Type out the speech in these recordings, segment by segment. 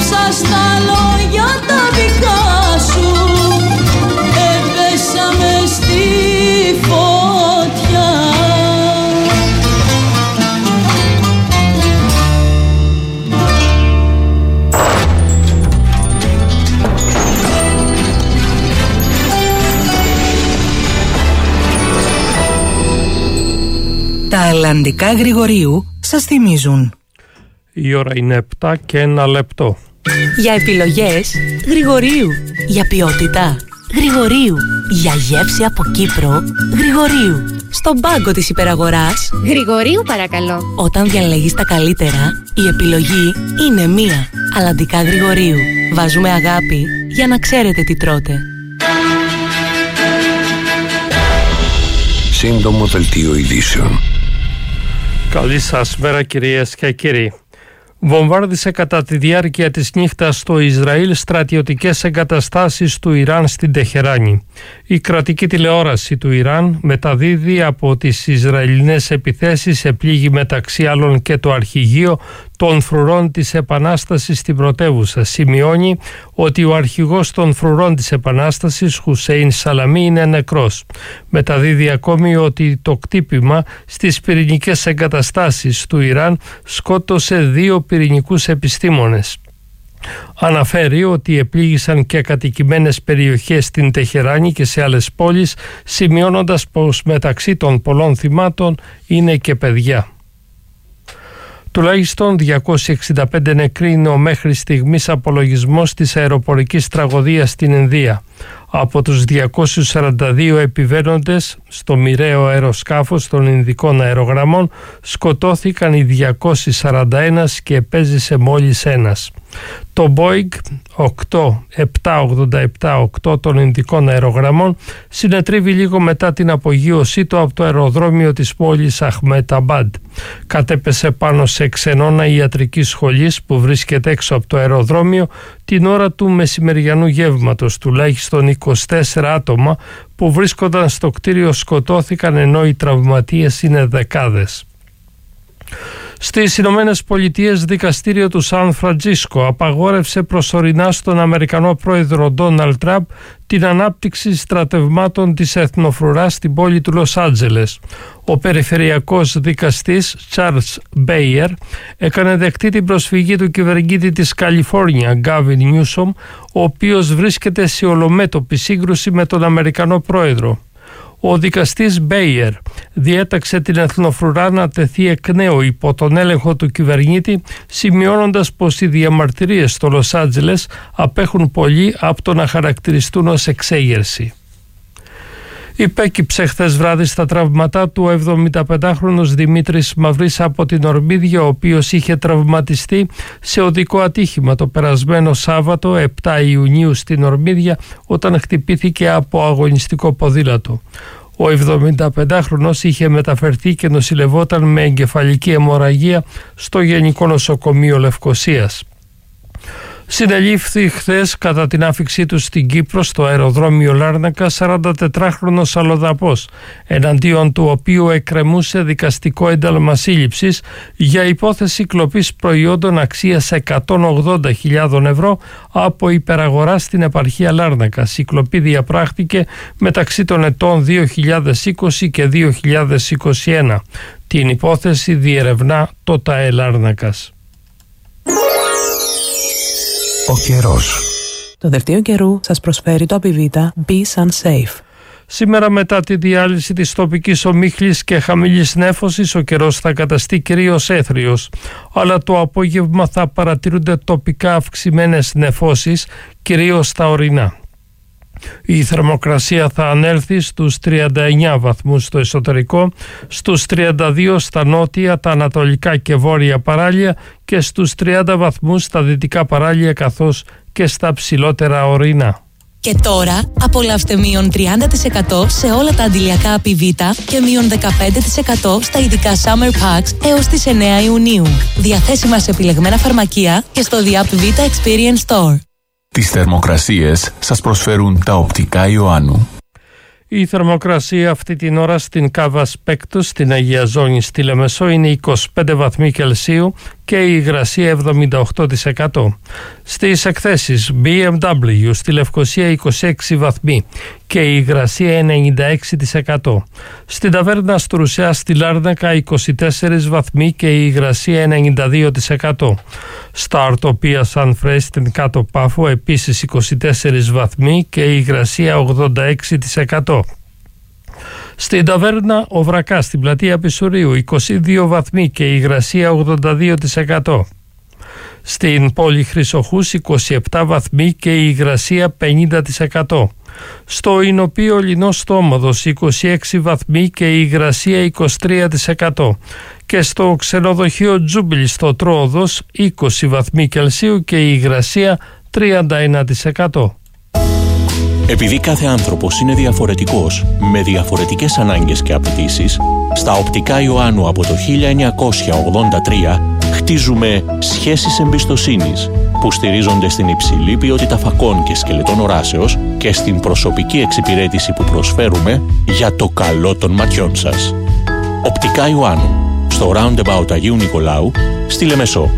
μέσα στα λόγια τα δικά σου, έπεσα μες στη φωτιά. Τα αλλαντικά Γρηγορίου σας θυμίζουν. Η ώρα είναι 7 και 1 λεπτό. Για επιλογές Γρηγορίου. Για ποιότητα Γρηγορίου. Για γεύση από Κύπρο Γρηγορίου. Στον πάγκο της υπεραγοράς Γρηγορίου παρακαλώ. Όταν διαλέγεις τα καλύτερα, η επιλογή είναι μία. Αλλαντικά Γρηγορίου. Βάζουμε αγάπη για να ξέρετε τι τρώτε. Σύντομο δελτίο ειδήσεων. Καλή σας μέρα κυρίες και κύριοι. Βομβάρδισε κατά τη διάρκεια της νύχτας στο Ισραήλ στρατιωτικές εγκαταστάσεις του Ιράν στην Τεχεράνη. Η κρατική τηλεόραση του Ιράν μεταδίδει από τις Ισραηλινές επιθέσεις επλήγει μεταξύ άλλων και το αρχηγείο των φρουρών της Επανάστασης στην πρωτεύουσα. Σημειώνει ότι ο αρχηγός των φρουρών της Επανάστασης, Χουσέιν Σαλαμί, είναι νεκρός. Μεταδίδει ακόμη ότι το κτύπημα στις πυρηνικές εγκαταστάσεις του Ιράν σκότωσε 2 πυρηνικούς επιστήμονες. Αναφέρει ότι επλήγησαν και κατοικημένες περιοχές στην Τεχεράνη και σε άλλες πόλεις, σημειώνοντας πως μεταξύ των πολλών θυμάτων είναι και παιδιά. Τουλάχιστον 265 νεκροί είναι ο μέχρι στιγμής απολογισμός της αεροπορικής τραγωδίας στην Ινδία. Από τους 242 επιβαίνοντες στο μοιραίο αεροσκάφος των Ινδικών αερογραμμών σκοτώθηκαν οι 241 και επέζησε μόλις ένας. Το Boeing 787-8 των Ινδικών αερογραμμών συνετρίβει λίγο μετά την απογείωσή του από το αεροδρόμιο της πόλης Αχμεταμπάντ. Κατέπεσε πάνω σε ξενώνα ιατρικής σχολής που βρίσκεται έξω από το αεροδρόμιο την ώρα του μεσημεριανού γεύματος. Τουλάχιστον 24 άτομα που βρίσκονταν στο κτίριο σκοτώθηκαν, ενώ οι τραυματίες είναι δεκάδες. Στις Ηνωμένες Πολιτείες, δικαστήριο του Σαν Φραντζίσκο απαγόρευσε προσωρινά στον Αμερικανό πρόεδρο Ντόναλντ Τραμπ την ανάπτυξη στρατευμάτων της εθνοφρουράς στην πόλη του Λος Άντζελες. Ο περιφερειακός δικαστής Τσάρλς Μπέιερ έκανε δεκτή την προσφυγή του κυβερνήτη της Καλιφόρνια, Γκάβιν Νιούσομ, ο οποίος βρίσκεται σε ολομέτωπη σύγκρουση με τον Αμερικανό πρόεδρο. Ο δικαστής Μπέιερ διέταξε την εθνοφρουρά να τεθεί εκ νέου υπό τον έλεγχο του κυβερνήτη, σημειώνοντας πως οι διαμαρτυρίες στο Λος Άντζελες απέχουν πολύ από το να χαρακτηριστούν ως εξέγερση. Υπέκυψε χθες βράδυ στα τραύματά του ο 75χρονος Δημήτρης Μαυρής από την Ορμίδια, ο οποίος είχε τραυματιστεί σε οδικό ατύχημα το περασμένο Σάββατο 7 Ιουνίου στην Ορμίδια όταν χτυπήθηκε από αγωνιστικό ποδήλατο. Ο 75χρονος είχε μεταφερθεί και νοσηλευόταν με εγκεφαλική αιμορραγία στο Γενικό Νοσοκομείο Λευκωσίας. Συνελήφθη χθες κατά την άφηξή του στην Κύπρο στο αεροδρόμιο Λάρνακα 44χρονος αλλοδαπός, εναντίον του οποίου εκκρεμούσε δικαστικό ένταλμα σύλληψης για υπόθεση κλοπής προϊόντων αξίας 180.000 ευρώ από υπεραγορά στην επαρχία Λάρνακας. Η κλοπή διαπράχθηκε μεταξύ των ετών 2020 και 2021. Την υπόθεση διερευνά το ΤΑΕ Λάρνακας. Ο καιρός. Το δελτίο καιρού σας προσφέρει το Απιβίτα Be Sun Safe. Σήμερα, μετά τη διάλυση της τοπικής ομίχλης και χαμηλής νέφωσης, ο καιρός θα καταστεί κυρίως έθριος, αλλά το απόγευμα θα παρατηρούνται τοπικά αυξημένες νεφώσεις, κυρίως στα ορεινά. Η θερμοκρασία θα ανέλθει στους 39 βαθμούς στο εσωτερικό, στους 32 στα νότια, τα ανατολικά και βόρεια παράλια και στους 30 βαθμούς στα δυτικά παράλια καθώς και στα ψηλότερα ορεινά. Και τώρα απολαύστε μείον 30% σε όλα τα αντιλιακά Απιβίτα και μείον 15% στα ειδικά Summer Packs έως τις 9 Ιουνίου. Διαθέσιμα σε επιλεγμένα φαρμακεία και στο The Apivita Experience Store. Τις θερμοκρασίες σας προσφέρουν τα οπτικά Ιωάννου. Η θερμοκρασία αυτή την ώρα στην Κάβα Σπέκτους, στην Αγία Ζώνη, στη Λεμεσό, είναι 25 βαθμοί Κελσίου και η υγρασία 78%. Στις εκθέσεις BMW στη Λευκοσία 26 βαθμοί και η υγρασία 96%. Στην ταβέρνα Στρουσιά στη Λάρνακα 24 βαθμοί και η υγρασία 92%. Στα Ορτοπία Σαν Φρέ στην Κάτω Πάφο επίσης 24 βαθμοί και η υγρασία 86%. Στην ταβέρνα Ο Βρακάς στην πλατεία Πισουρίου 22 βαθμοί και η υγρασία 82%. Στην πόλη Χρυσοχούς 27 βαθμοί και η υγρασία 50%. Στο Ινωπείο Λινός Στόμοδος 26 βαθμοί και η υγρασία 23%. Και στο ξενοδοχείο Τζούμπιλ στο Τρόοδος 20 βαθμοί Κελσίου και η υγρασία 31%. Επειδή κάθε άνθρωπος είναι διαφορετικός, με διαφορετικές ανάγκες και απαιτήσεις, στα Οπτικά Ιωάννου από το 1983 χτίζουμε σχέσεις εμπιστοσύνης που στηρίζονται στην υψηλή ποιότητα φακών και σκελετών οράσεως και στην προσωπική εξυπηρέτηση που προσφέρουμε για το καλό των ματιών σας. Οπτικά Ιωάννου, στο Roundabout Αγίου Νικολάου, στη Λεμεσό.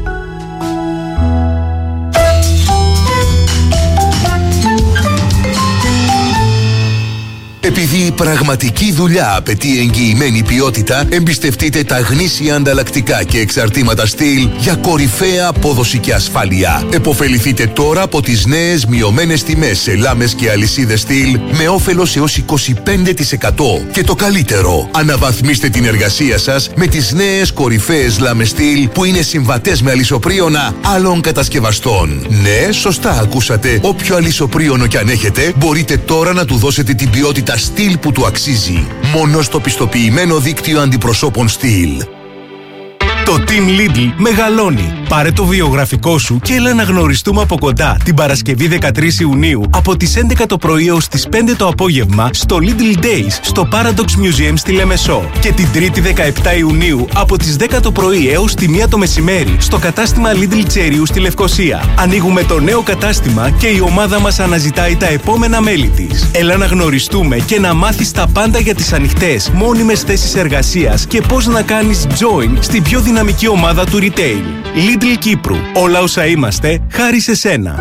Επειδή η πραγματική δουλειά απαιτεί εγγυημένη ποιότητα, εμπιστευτείτε τα γνήσια ανταλλακτικά και εξαρτήματα στυλ για κορυφαία απόδοση και ασφάλεια. Εποφεληθείτε τώρα από τις νέες μειωμένες τιμές σε λάμες και αλυσίδες στυλ με όφελος έως 25%. Και το καλύτερο, αναβαθμίστε την εργασία σας με τις νέες κορυφαίες λάμες στυλ που είναι συμβατές με αλυσοπρίωνα άλλων κατασκευαστών. Ναι, σωστά ακούσατε. Όποιο αλυσοπρίωνο κι αν έχετε, μπορείτε τώρα να του δώσετε την ποιότητα στυλ που του αξίζει. Μόνο στο πιστοποιημένο δίκτυο αντιπροσώπων στυλ. Το Team Lidl μεγαλώνει. Πάρε το βιογραφικό σου και έλα να γνωριστούμε από κοντά την Παρασκευή 13 Ιουνίου από τις 11 το πρωί έως τις 5 το απόγευμα στο Lidl Days στο Paradox Museum στη Λεμεσό. Και την Τρίτη 17 Ιουνίου από τις 10 το πρωί έως τη 1 το μεσημέρι στο κατάστημα Lidl Τσέριου στη Λευκοσία. Ανοίγουμε το νέο κατάστημα και η ομάδα μας αναζητάει τα επόμενα μέλη της. Έλα να γνωριστούμε και να μάθεις τα πάντα για τις ανοιχτές, μόνιμες θέσεις εργασίας και πώς να κάνεις join στην πιο δυναμική ομάδα του retail. Lidl Κύπρου. Όλα όσα είμαστε, χάρη σε σένα.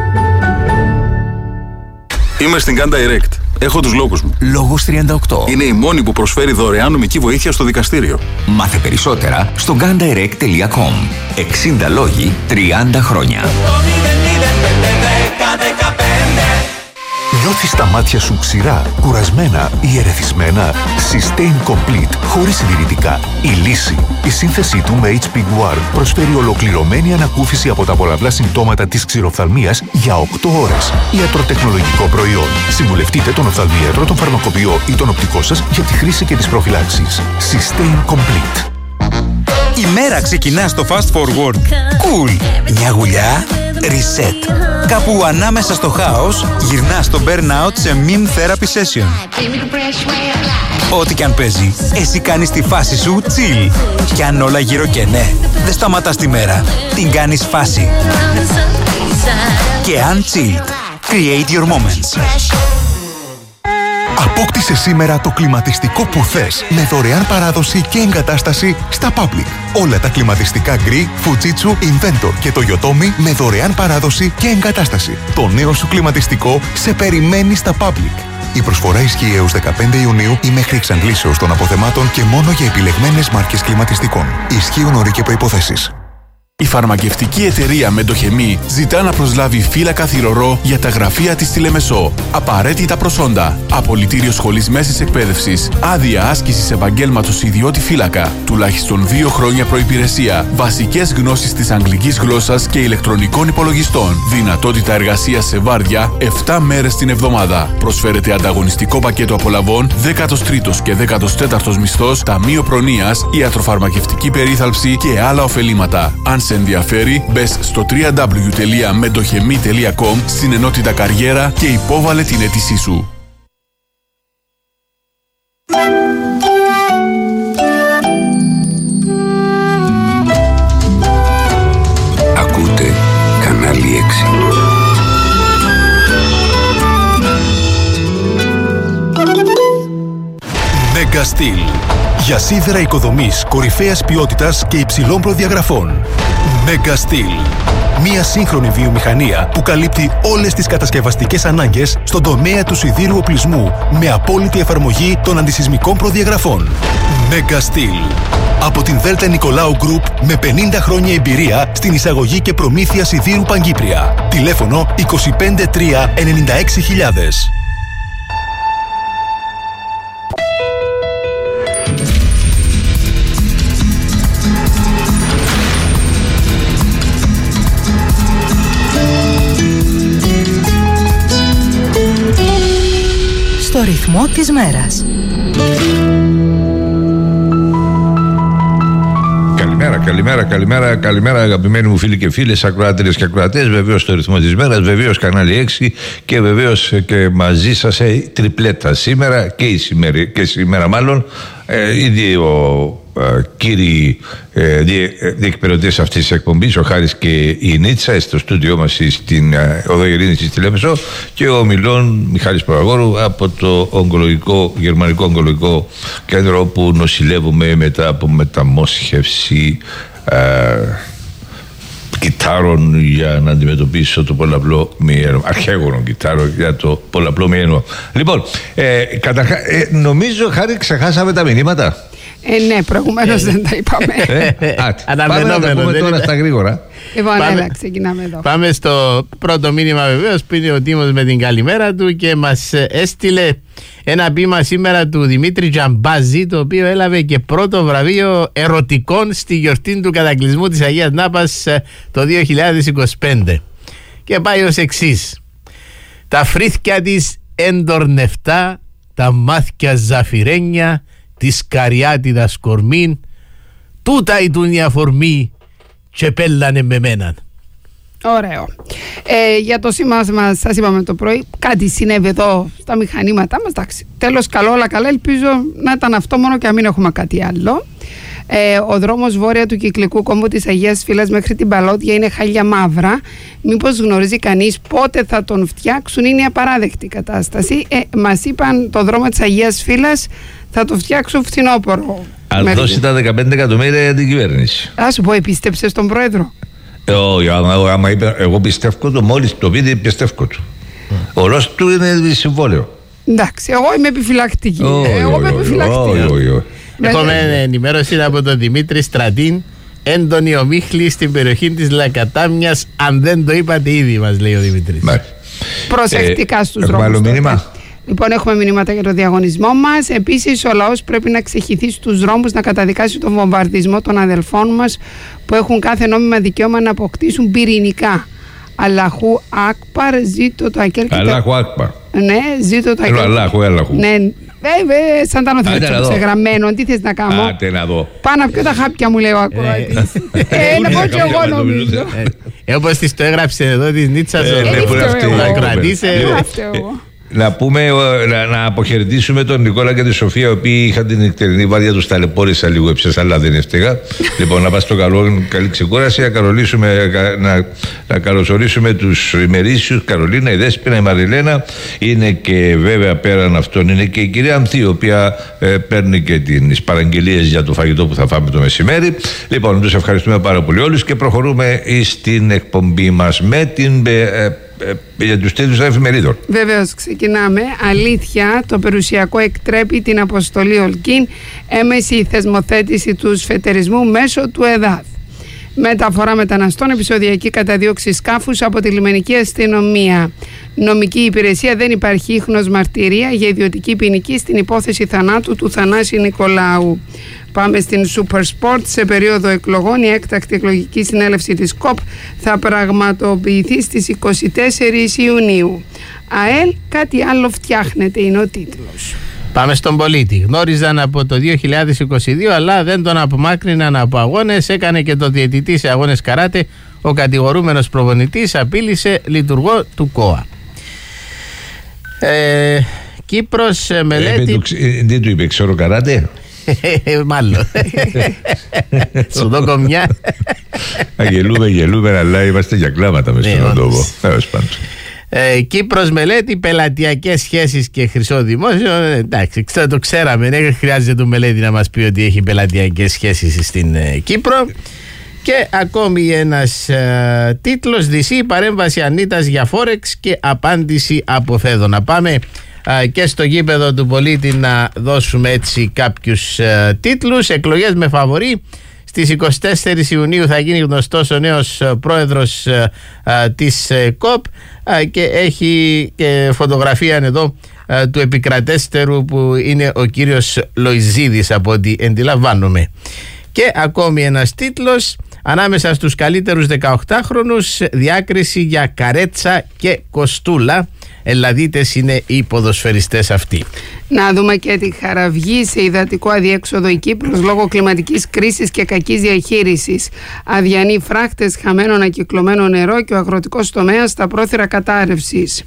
Είμαι στην Gun Direct. Έχω τους λόγους μου. Λόγος 38. Είναι η μόνη που προσφέρει δωρεάν νομική βοήθεια στο δικαστήριο. Μάθε περισσότερα στο gundirect.com. 60 λόγοι, 30 χρόνια. Νιώθεις τα μάτια σου ξηρά, κουρασμένα ή ερεθισμένα? Sustain Complete, χωρίς συντηρητικά. Η λύση. Η σύνθεσή του με HP Guard προσφέρει ολοκληρωμένη ανακούφιση από τα πολλαπλά συμπτώματα της ξηροφθαλμίας για 8 ώρες. Ιατροτεχνολογικό προϊόν. Συμβουλευτείτε τον οφθαλμίατρο, τον φαρμακοποιό ή τον οπτικό σας για τη χρήση και τις προφυλάξεις. Sustain Complete. Η μέρα ξεκινά στο Fast Forward. Cool. Μια γουλιά. Reset. Κάπου ανάμεσα στο χάος, γυρνά στο burnout σε meme therapy session. Ό,τι κι αν παίζει, εσύ κάνεις τη φάση σου chill. Κι αν όλα γύρω και ναι, δεν σταματάς τη μέρα. Την κάνεις φάση. Και αν chilled, create your moments. Απόκτησε σήμερα το κλιματιστικό που θες με δωρεάν παράδοση και εγκατάσταση στα Public. Όλα τα κλιματιστικά Gree, Fujitsu, Inventor και το Yotomi με δωρεάν παράδοση και εγκατάσταση. Το νέο σου κλιματιστικό σε περιμένει στα Public. Η προσφορά ισχύει έως 15 Ιουνίου ή μέχρι εξαντλήσεως των αποθεμάτων και μόνο για επιλεγμένες μάρκες κλιματιστικών. Ισχύουν όροι και προϋποθέσεις. Η φαρμακευτική εταιρεία Μεντοχεμή ζητά να προσλάβει φύλακα θυρωρό για τα γραφεία της στη Λεμεσό. Απαραίτητα προσόντα. Απολυτήριο σχολής μέσης εκπαίδευσης. Άδεια άσκησης επαγγέλματος ιδιώτη φύλακα. Τουλάχιστον 2 χρόνια προϋπηρεσία. Βασικές γνώσεις της αγγλικής γλώσσας και ηλεκτρονικών υπολογιστών. Δυνατότητα εργασίας σε βάρδια 7 μέρες την εβδομάδα. Προσφέρεται ανταγωνιστικό πακέτο απολαβών 13ος και 14ος μισθός, ταμείο προνοίας, ιατροφαρμακευτική περίθαλψη και άλλα ωφελήματα. Αν σε ενδιαφέρει, μπες στο www.mendochemi.com στην ενότητα καριέρα και υπόβαλε την αίτησή σου. Ακούτε κανάλι 6. Mega Steel. Για σίδερα οικοδομής κορυφαίας ποιότητας και υψηλών προδιαγραφών. Mega Steel. Μια σύγχρονη βιομηχανία που καλύπτει όλες τις κατασκευαστικές ανάγκες στον τομέα του σιδήρου οπλισμού με απόλυτη εφαρμογή των αντισυσμικών προδιαγραφών. Mega Steel. Από την Δέλτα Νικολάου Group με 50 χρόνια εμπειρία στην εισαγωγή και προμήθεια σιδήρου Παγκύπρια. Τηλέφωνο 253 96.000. Στο ρυθμό της μέρας. Καλημέρα αγαπημένοι μου φίλοι και φίλες, ακροατήρες και ακροατές. Βεβαίως στο ρυθμό της μέρας, βεβαίως κανάλι 6 και βεβαίως και μαζί σας τριπλέτα σήμερα και σήμερα μάλλον οι δύο κύριοι διεκπαιρεωτές αυτής της εκπομπής, ο Χάρης και η Νίτσα, στο στούντιό μας στην Οδό Ειρήνης στη Λέμεσο, και ο Μιλών Μιχάλης Παραγόρου από το Γερμανικό Ογκολογικό Κέντρο, όπου νοσηλεύουμε μετά από μεταμόσχευση κυτάρων για να αντιμετωπίσω το πολλαπλό μοιένο, αρχαίγωνων κυτάρων για το πολλαπλό μοιένο. Λοιπόν, καταρχάς νομίζω, Χάρη, ξεχάσαμε τα μηνύματα. Ναι, προηγουμένως δεν τα είπαμε. Πάμε να τα πούμε τώρα στα γρήγορα. Λοιπόν, έλα, ξεκινάμε εδώ. Πάμε στο πρώτο μήνυμα βεβαίως, που είναι ο Τίμος με την καλημέρα του και μας έστειλε ένα ποίημα σήμερα του Δημήτρη Τζαμπάζη, το οποίο έλαβε και πρώτο βραβείο ερωτικών στη γιορτή του κατακλυσμού της Αγίας Νάπας το 2025. Και πάει ως εξής: τα φρύθκια της εντορνευτά, τα μάθηκια ζαφυρένια, τη σκαριάτιδας κορμήν, τούτα ήταν η αφορμή και πέλανε με μέναν. Ωραίο. Για το σήμα μας, σας είπαμε το πρωί, κάτι συνέβη εδώ στα μηχανήματά μας. Εντάξει, τέλος καλό, όλα καλά. Ελπίζω να ήταν αυτό μόνο και να μην έχουμε κάτι άλλο. Ο δρόμος βόρεια του κυκλικού κόμβου της Αγίας Φύλας μέχρι την Παλώδια είναι χάλια μαύρα. Μήπως γνωρίζει κανείς πότε θα τον φτιάξουν? Είναι απαράδεκτη κατάσταση. Μας είπαν το δρόμο της Αγίας Φύλας θα το φτιάξουν φθινόπωρο. Αν δώσει τα 15 εκατομμύρια για την κυβέρνηση. Ας σου πω, επίστεψες τον πρόεδρο? Όχι, άμα είπε, εγώ πιστεύω το, μόλις το πει, πιστεύω του. Ο ρόλος του είναι συμβόλαιο. Εντάξει, εγώ είμαι επιφυλακτική. Έχουμε ενημέρωση από τον Δημήτρη Στρατίν. Έντονη ομίχλη στην περιοχή της Λακατάμιας. Αν δεν το είπατε ήδη, μας λέει ο Δημήτρης. Προσεκτικά στους δρόμους. Λοιπόν, έχουμε μηνύματα για το διαγωνισμό μας. Επίσης, ο λαός πρέπει να ξεχυθεί στους δρόμους, να καταδικάσει τον βομβαρδισμό των αδελφών μας που έχουν κάθε νόμιμα δικαίωμα να αποκτήσουν πυρηνικά. Αλλαχού Ακπαρ, ζήτω το Ακέλ. Αλλάχου Ακπαρ. Ναι, ζήτω το Ακέλ. Αλλάχου. Ναι, βέβαια, σαν τα νοθέτησα ξεγραμμένο. Τι θες να κάνω? Άτε να δω. Πάω να πιω τα χάπια μου, λέει ο ακροατής. Να πω και εγώ νομίζω. Όπως της το έγραψε εδώ της Νίτσας ο ακροατής. Να πούμε, να αποχαιρετήσουμε τον Νικόλα και τη Σοφία, οι οποίοι είχαν την νυχτερινή βάρδια του, ταλαιπώρησα λίγο, έψες, αλλά δεν έφταιγα. Λοιπόν, να πας στο καλό, καλή ξεκούραση, να καλωσορίσουμε τους ημερήσιους, Καρολίνα, η Δέσποινα, η Μαριλένα, είναι και βέβαια πέραν αυτών είναι και η κυρία Ανθή, η οποία παίρνει και τις παραγγελίες για το φαγητό που θα φάμε το μεσημέρι. Λοιπόν, τους ευχαριστούμε πάρα πολύ όλους και προχωρούμε στην εκπομπή μας με την για τους τίτλους των εφημερίδων. Βεβαίως, ξεκινάμε. Αλήθεια, το περιουσιακό εκτρέπει την αποστολή Ολκίν. Έμεση θεσμοθέτηση του σφετερισμού μέσω του ΕΔΑΘ. Μεταφορά μεταναστών, επεισοδιακή καταδίωξη σκάφους από τη λιμενική αστυνομία. Νομική υπηρεσία, δεν υπάρχει ίχνος μαρτυρία για ιδιωτική ποινική στην υπόθεση θανάτου του Θανάση Νικολάου. Πάμε στην Super Sport. Σε περίοδο εκλογών η έκτακτη εκλογική συνέλευση της ΚΟΠ θα πραγματοποιηθεί στις 24 Ιουνίου. ΑΕΛ, κάτι άλλο φτιάχνεται, είναι ο τίτλος. Πάμε στον πολίτη. Γνώριζαν από το 2022, αλλά δεν τον απομάκρυναν από αγώνες. Έκανε και το διαιτητή σε αγώνες καράτε. Ο κατηγορούμενος προπονητής απείλησε λειτουργό του ΚΟΑ. Κύπρος μελέτη. Δεν του είπε ξέρω καράτε. Μάλλον. Σου δω κομμιά. Γελούμε, αλλά είμαστε για κλάματα μες στον τόπο. Κύπρος μελέτη, πελατειακές σχέσεις και χρυσό δημόσιο. Εντάξει, το ξέραμε, δεν χρειάζεται το μελέτη να μας πει ότι έχει πελατειακές σχέσεις στην Κύπρο. Και ακόμη ένας τίτλος, Δυσή παρέμβαση Ανίτας για Φόρεξ και απάντηση από Φέδο. Να πάμε και στο γήπεδο του πολίτη να δώσουμε έτσι κάποιους τίτλους. Εκλογές με φαβορί. Στις 24 Ιουνίου θα γίνει γνωστός ο νέος πρόεδρος της ΚΟΠ και έχει και φωτογραφία εδώ του επικρατέστερου που είναι ο κύριος Λοϊζίδης από ό,τι αντιλαμβάνομαι. Και ακόμη ένας τίτλος, ανάμεσα στους καλύτερους 18χρονους διάκριση για Καρέτσα και Κοστούλα. Ελλαδίτες είναι οι ποδοσφαιριστές αυτοί. Να δούμε και τη Χαραυγή. Σε υδατικό αδιέξοδο η Κύπρος λόγω κλιματικής κρίσης και κακής διαχείρισης. Αδιανοί φράχτες, χαμένο ανακυκλωμένο νερό και ο αγροτικός τομέας στα πρόθυρα κατάρρευσης.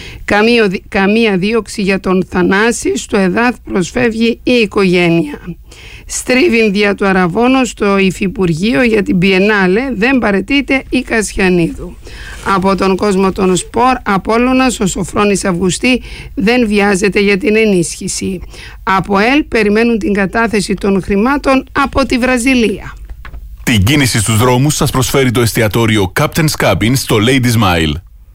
Καμία δίωξη για τον Θανάση, στο ΕΔΑΘ προσφεύγει η οικογένεια. Στρίβιν δια του Αραβώνο στο Υφυπουργείο για την Biennale, δεν παραιτείται η Κασιανίδου. Από τον κόσμο των σπορ, Απόλλωνας, ο Σοφρόνης Αυγουστή δεν βιάζεται για την ενίσχυση. Από ΕΛ περιμένουν την κατάθεση των χρημάτων από τη Βραζιλία. Την κίνηση στους δρόμους σας προσφέρει το εστιατόριο Captain's Cabin στο Lady Smile.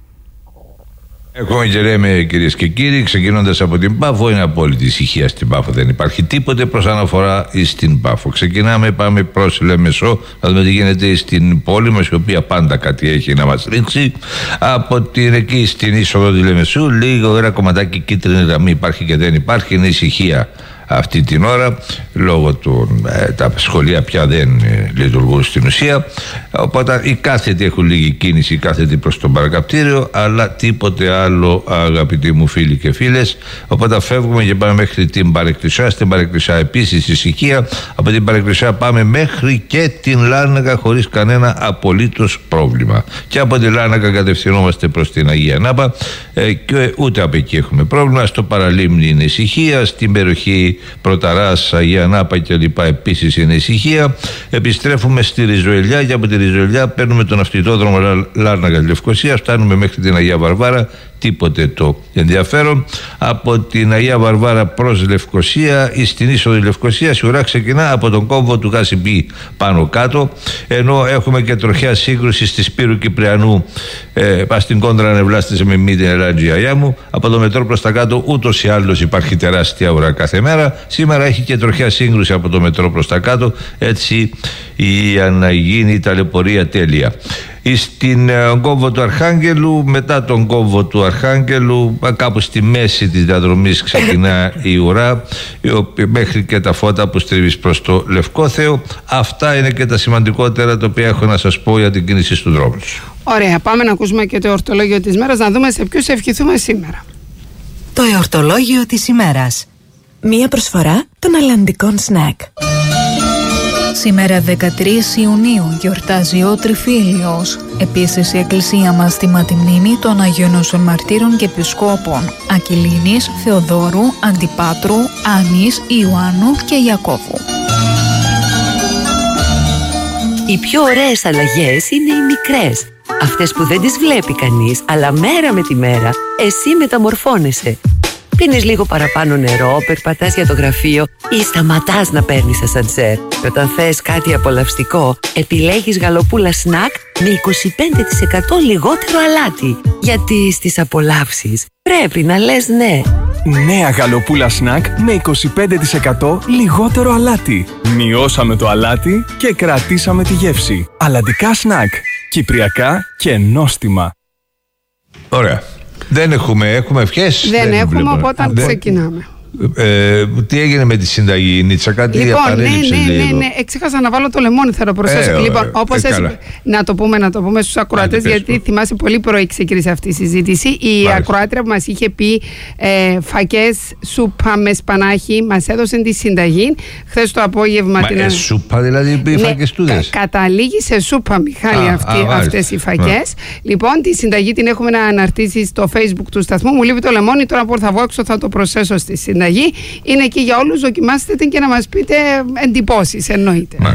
Έχουμε και λέμε, κυρίες και κύριοι, ξεκινώντας από την Πάφο, είναι απόλυτη ησυχία στην Πάφο. Δεν υπάρχει τίποτε προς αναφορά στην Πάφο. Ξεκινάμε, πάμε προς Λεμεσό, να δούμε τι γίνεται στην πόλη μας, η οποία πάντα κάτι έχει να μας ρίξει. Από την εκεί στην είσοδο του Λεμεσού, λίγο ένα κομματάκι κίτρινη γραμμή υπάρχει και δεν υπάρχει, είναι ησυχία αυτή την ώρα, λόγω του τα σχολεία πια δεν λειτουργούν στην ουσία, οπότε οι κάθετοι έχουν λίγη κίνηση, οι κάθετοι προς το παρακαπτήριο, αλλά τίποτε άλλο, αγαπητοί μου φίλοι και φίλες. Οπότε φεύγουμε και πάμε μέχρι την Παρεκκλησιά. Στην Παρεκκλησιά επίσης ησυχία. Από την Παρεκκλησιά πάμε μέχρι και την Λάρνακα χωρίς κανένα απολύτως πρόβλημα, και από την Λάρνακα κατευθυνόμαστε προς την Αγία Νάπα και ούτε από εκεί έχουμε πρόβλημα. Στο Παραλίμνη είναι ησυχία, στην περιοχή Πρωταράς, Αγία Νάπα κλπ. Επίσης είναι ησυχία. Επιστρέφουμε στη Ριζοελιά και από τη Ριζοελιά παίρνουμε τον αυτοκινητόδρομο Λάρνακα Λευκοσία, φτάνουμε μέχρι την Αγία Βαρβάρα, τίποτε το ενδιαφέρον. Από την Αγία Βαρβάρα προς Λευκοσία ή στην είσοδο Λευκοσίας η ουρά ξεκινά από τον κόμβο του Κασιμπή πάνω κάτω, ενώ έχουμε και τροχιά σύγκρουση στη Σπύρου Κυπριανού στην κόντρα Νευλάστης με μη την Ελάντζη Αγιά μου. Από το μετρό προς τα κάτω ούτως ή άλλως υπάρχει τεράστια ουρά κάθε μέρα. Σήμερα έχει και τροχιά σύγκρουση από το μετρό προς τα κάτω, έτσι για να γίνει η ταλαιπωρία τέλεια. Στην κόμβο του Αρχάγγελου, μετά τον κόμβο του Αρχάγγελου, κάπου στη μέση της διαδρομής ξεκινά η ουρά, μέχρι και τα φώτα που στρίβεις προς το Λευκόθεο. Αυτά είναι και τα σημαντικότερα τα οποία έχω να σας πω για την κίνηση στους δρόμους. Ωραία, πάμε να ακούσουμε και το εορτολόγιο της μέρας, να δούμε σε ποιους ευχηθούμε σήμερα. Το εορτολόγιο της ημέρας. Μία προσφορά των αλλαντικών σνακ. Σήμερα 13 Ιουνίου γιορτάζει ο Τριφύλιος. Επίσης η εκκλησία μας τιμά τη μνήμη των Αγίων Νόσων Μαρτύρων και Επισκόπων Ακυλίνης, Θεοδόρου, Αντιπάτρου, Άνης, Ιωάννου και Ιακώβου. Οι πιο ωραίες αλλαγές είναι οι μικρές. Αυτές που δεν τις βλέπει κανείς, αλλά μέρα με τη μέρα εσύ μεταμορφώνεσαι. Πίνεις λίγο παραπάνω νερό, περπατάς για το γραφείο ή σταματάς να παίρνεις ασανσέρ. Και όταν θες κάτι απολαυστικό, επιλέγεις γαλοπούλα σνακ με 25% λιγότερο αλάτι. Γιατί στις απολαύσεις πρέπει να λες ναι. Νέα γαλοπούλα σνακ με 25% λιγότερο αλάτι. Μειώσαμε το αλάτι και κρατήσαμε τη γεύση. Αλλαντικά σνακ. Κυπριακά και νόστιμα. Ωραία. Δεν έχουμε ευχές. Δεν έχουμε, οπότε ξεκινάμε. Τι έγινε με τη συνταγή, η Νίτσα, κάτι απαρέλειψε λίγο. Ναι, ξέχασα να βάλω το λεμόνι, θα το προσθέσω. Λοιπόν, όπως να το πούμε στους ακροατές, γιατί θυμάσαι πολύ πρωί ξεκίνησε αυτή η συζήτηση. Η ακροάτρια που μας είχε πει φακές σούπα με σπανάχι, μας έδωσε τη συνταγή χθες το απόγευμα. Σούπα δηλαδή, φακές τούδες. Καταλήγει σε σούπα, Μιχάλη, αυτές οι φακές. Λοιπόν, τη συνταγή την έχουμε να αναρτήσει στο Facebook του σταθμού. Μου λείπει το λεμόνι, τώρα που θα βγω έξω θα το προσθέσω στη συνταγή. Είναι εκεί για όλους, δοκιμάστε την και να μας πείτε εντυπώσεις, εννοείται.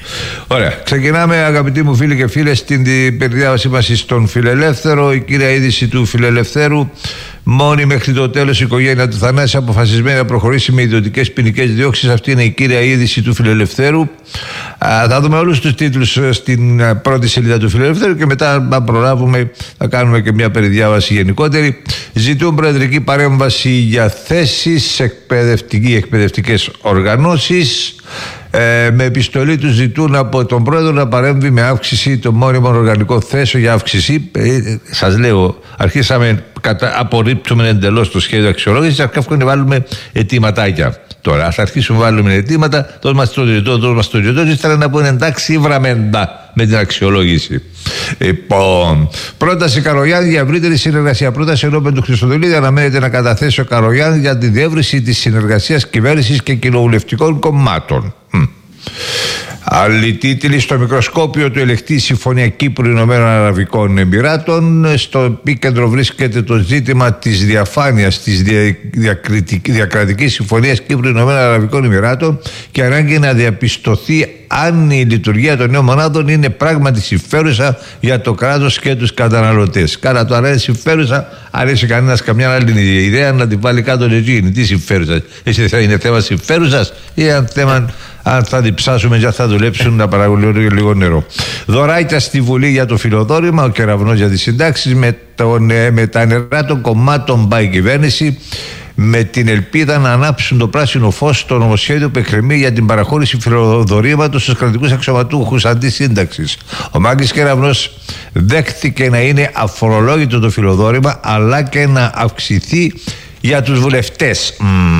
Ωραία. Ξεκινάμε, αγαπητοί μου φίλοι και φίλες, στην περιδιάβασή μας στον Φιλελεύθερο. Η κύρια είδηση του Φιλελευθέρου: μόνη μέχρι το τέλος η οικογένεια του Θανάση αποφασισμένη να προχωρήσει με ιδιωτικές ποινικές διώξεις. Αυτή είναι η κύρια είδηση του Φιλελευθέρου. Θα δούμε όλους τους τίτλους στην πρώτη σελίδα του Φιλελευθέρου και μετά, αν προλάβουμε, θα κάνουμε και μια περιδιάβαση γενικότερη. Ζητούν προεδρική παρέμβαση για θέσεις σε εκπαιδευτικές οργανώσεις. Με επιστολή τους ζητούν από τον πρόεδρο να παρέμβει με αύξηση των μόνιμων οργανικών θέσεων για αύξηση. Σας λέω, αρχίσαμε, απορρίπτουμε εντελώς το σχέδιο αξιολόγησης, αρχίσαμε να βάλουμε αιτήματάκια. Τώρα ας αρχίσουμε να βάλουμε αιτήματα, τόσο μας το ζητώ, ήθελα να πούνε εντάξει βραμέντα με την αξιολόγηση. Λοιπόν, πρόταση Καρογιάννη για ευρύτερη συνεργασία. Πρόταση ενώπιον του Χριστοδουλίδη αναμένεται να καταθέσει ο Καρογιάννη για τη διεύρυνση της συνεργασίας κυβέρνησης και κοινοβουλευτικών κομμάτων. Άλλοι τίτλοι: στο μικροσκόπιο του ελεγχτή Συμφωνία Κύπρου Ηνωμένων Αραβικών Εμιράτων. Στο επίκεντρο βρίσκεται το ζήτημα της διαφάνειας της διακρατικής συμφωνίας Κύπρου Ηνωμένων Αραβικών Εμιράτων και ανάγκη να διαπιστωθεί αν η λειτουργία των νέων μονάδων είναι πράγματι συμφέρουσα για το κράτος και τους καταναλωτές. Κάρα το αν είναι συμφέρουσα, αρέσει κανένας καμιά άλλη ιδέα να την βάλει κάτω εκείνη. Τι συμφέρουσα? Εσύ θα είναι θέμα συμφέρουσας ή αν θα διψάσουμε και θα δουλέψουν να παραγωγούν λίγο νερό. Δωράκια στη Βουλή για το φιλοδόρημα, ο κεραυνός για τις συντάξεις. Με τα νερά των κομμάτων πάει η κυβέρνηση, με την ελπίδα να ανάψουν το πράσινο φως στο νομοσχέδιο που εκκρεμεί για την παραχώρηση φιλοδορήματος στους κρατικούς αξιωματούχους αντισύνταξης. Ο Μάκης Κεραυνός δέχθηκε να είναι αφορολόγητο το φιλοδόρημα, αλλά και να αυξηθεί για τους βουλευτές.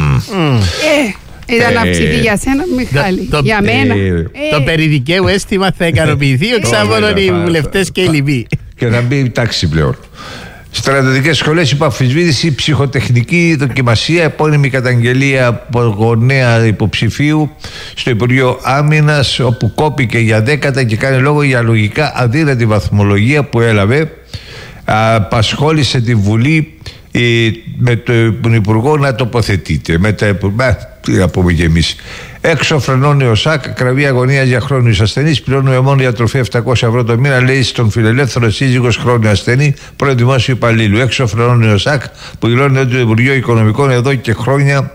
Ήταν να αυξηθεί για σένα, Μιχάλη. Για μένα. Το περιδικαίου αίσθημα θα ικανοποιηθεί εξάμονον οι βουλευτές και οι λοιποί. Και θα μπει η τάξη πλέον. Στρατιωτικές σχολές υπό αμφισβήτηση, ψυχοτεχνική δοκιμασία, επώνυμη καταγγελία από γονέα υποψηφίου στο Υπουργείο Άμυνας, όπου κόπηκε για 10 και κάνει λόγο για λογικά αδύνατη βαθμολογία που έλαβε. Απασχόλησε τη Βουλή με τον Υπουργό να τοποθετείται. Τι να πούμε κι εμείς. Έξω φρενώνει ο ΣΑΚ, κραυγή αγωνία για χρόνιους ασθενείς. Πληρώνουμε μόνο για τροφή 700 ευρώ το μήνα, λέει στον Φιλελεύθερο σύζυγος χρόνιο ασθενή, πρώην δημόσιο υπαλλήλου. Έξω φρενώνει ο ΣΑΚ, που δηλώνει ότι το Υπουργείο Οικονομικών εδώ και χρόνια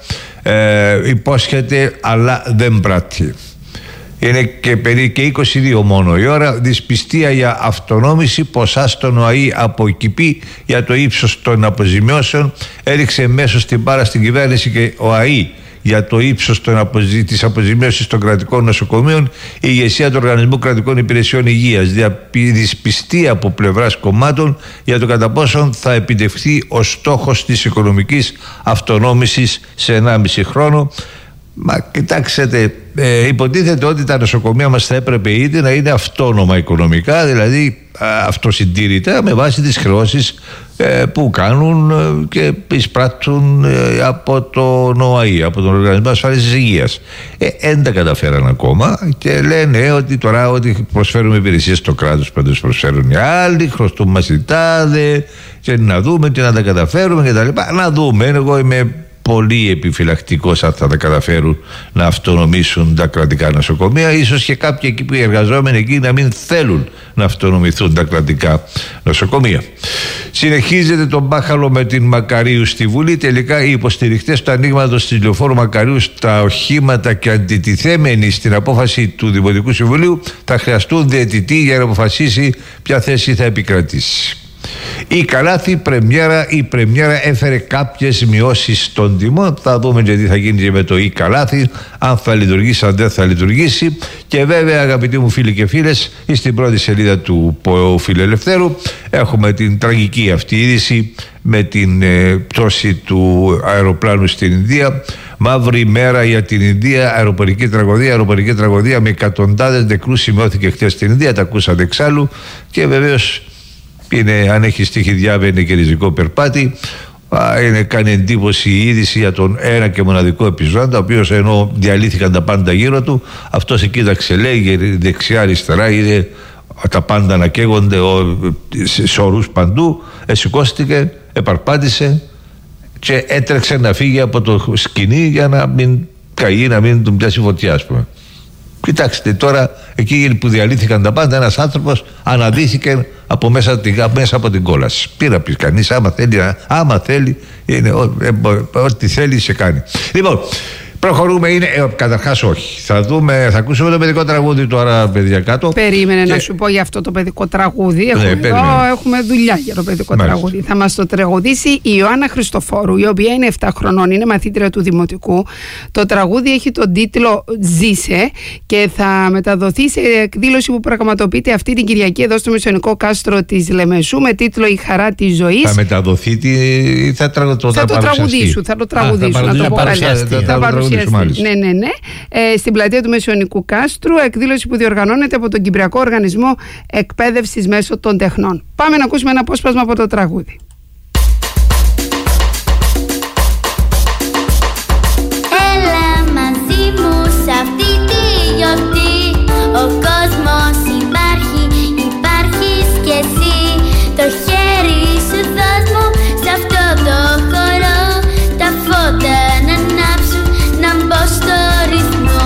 υπόσχεται αλλά δεν πράττει. Είναι και 22 μόνο η ώρα. Δυσπιστία για αυτονόμηση, ποσά στον ΟΑΗ από ΚΙΠΗ για το ύψος των αποζημιώσεων. Έριξε μέσω στην πάρα στην κυβέρνηση και ο ΟΑΗ για το ύψος της αποζημίωσης των κρατικών νοσοκομείων. Η ηγεσία του Οργανισμού Κρατικών Υπηρεσιών Υγείας. Δυσπιστία από πλευράς κομμάτων για το κατά πόσον θα επιτευχθεί ο στόχος της οικονομικής αυτονόμησης σε 1,5 χρόνο. Μα κοιτάξτε, υποτίθεται ότι τα νοσοκομεία μας θα έπρεπε ήδη να είναι αυτόνομα οικονομικά, δηλαδή αυτοσυντήρητα με βάση τις χρεώσεις που κάνουν και εισπράττουν από τον ΟΑΗ, από τον Οργανισμό Ασφάλισης Υγείας. Δεν τα καταφέραν ακόμα και λένε ότι τώρα ότι προσφέρουμε υπηρεσίες στο κράτος που τους προσφέρουν οι άλλοι, χρωστούμε μας οι τάδε και να δούμε τι να τα καταφέρουμε κτλ. Να δούμε, εγώ είμαι πολύ επιφυλακτικός αν θα τα καταφέρουν να αυτονομήσουν τα κρατικά νοσοκομεία. Ίσως και κάποιοι εκεί που οι εργαζόμενοι εκεί να μην θέλουν να αυτονομηθούν τα κρατικά νοσοκομεία. Συνεχίζεται το μπάχαλο με την Μακαρίου στη Βουλή. Τελικά οι υποστηριχτές του ανοίγματος της λεωφόρου Μακαρίου στα οχήματα και αντιτιθέμενοι στην απόφαση του Δημοτικού Συμβουλίου θα χρειαστούν διαιτητή για να αποφασίσει ποια θέση θα επικρατήσει. Η Καλάθη η πρεμιέρα έφερε κάποιες μειώσεις στον τιμών. Θα δούμε και τι θα γίνει και με το η Καλάθη, αν θα λειτουργήσει, αν δεν θα λειτουργήσει. Και βέβαια, αγαπητοί μου φίλοι και φίλες, στην πρώτη σελίδα του Φιλελευθέρου έχουμε την τραγική αυτή είδηση με την πτώση του αεροπλάνου στην Ινδία. Μαύρη μέρα για την Ινδία, αεροπορική τραγωδία με εκατοντάδες νεκρούς σημειώθηκε χθες στην Ινδία. Τα ακούσατε εξάλλου και βεβαίως αν έχει στοίχη διάβαινε και ριζικό περπάτη. Κάνει εντύπωση η είδηση για τον ένα και μοναδικό επιζώντα, ο οποίος ενώ διαλύθηκαν τα πάντα γύρω του, αυτός εκεί κοίταξε, λέει δεξιά αριστερά, είδε τα πάντα να καίγονται σε ορούς παντού, σηκώστηκε, επαρπάτησε και έτρεξε να φύγει από το σκηνή για να μην καεί, να μην τον πιάσει φωτιά, ας πούμε. Κοιτάξτε τώρα, εκεί που διαλύθηκαν τα πάντα, ένας άνθρωπος αναδύθηκε από μέσα από την κόλαση. Πήρα πει κανείς, άμα θέλει, είναι ό,τι θέλει σε κάνει. Λοιπόν, προχωρούμε, καταρχάς όχι. Θα ακούσουμε το παιδικό τραγούδι τώρα, παιδιά, κάτω. Περίμενε να σου πω για αυτό το παιδικό τραγούδι. Έχουμε δουλειά για το παιδικό τραγούδι. Θα μας το τραγουδήσει η Ιωάννα Χριστοφόρου, η οποία είναι 7 χρονών, είναι μαθήτρια του Δημοτικού. Το τραγούδι έχει τον τίτλο «Ζήσε» και θα μεταδοθεί σε εκδήλωση που πραγματοποιείται αυτή την Κυριακή εδώ στο Μεσαιωνικό Κάστρο της Λεμεσού με τίτλο «Η χαρά της ζωής». Θα μεταδοθεί θα το τραγουδήσουν. Ναι. Στην πλατεία του Μεσαιωνικού Κάστρου, εκδήλωση που διοργανώνεται από τον Κυπριακό Οργανισμό Εκπαίδευσης μέσω των Τεχνών. Πάμε να ακούσουμε ένα απόσπασμα από το τραγούδι. Έλα μαζί μου σε αυτή τη γιορτή. Ο κόσμος υπάρχεις κι εσύ. Το χέρι σου δώσ' μου σε αυτό το χώρο. Τα φώτα να ανάψουν, να μπω στο ρυθμό.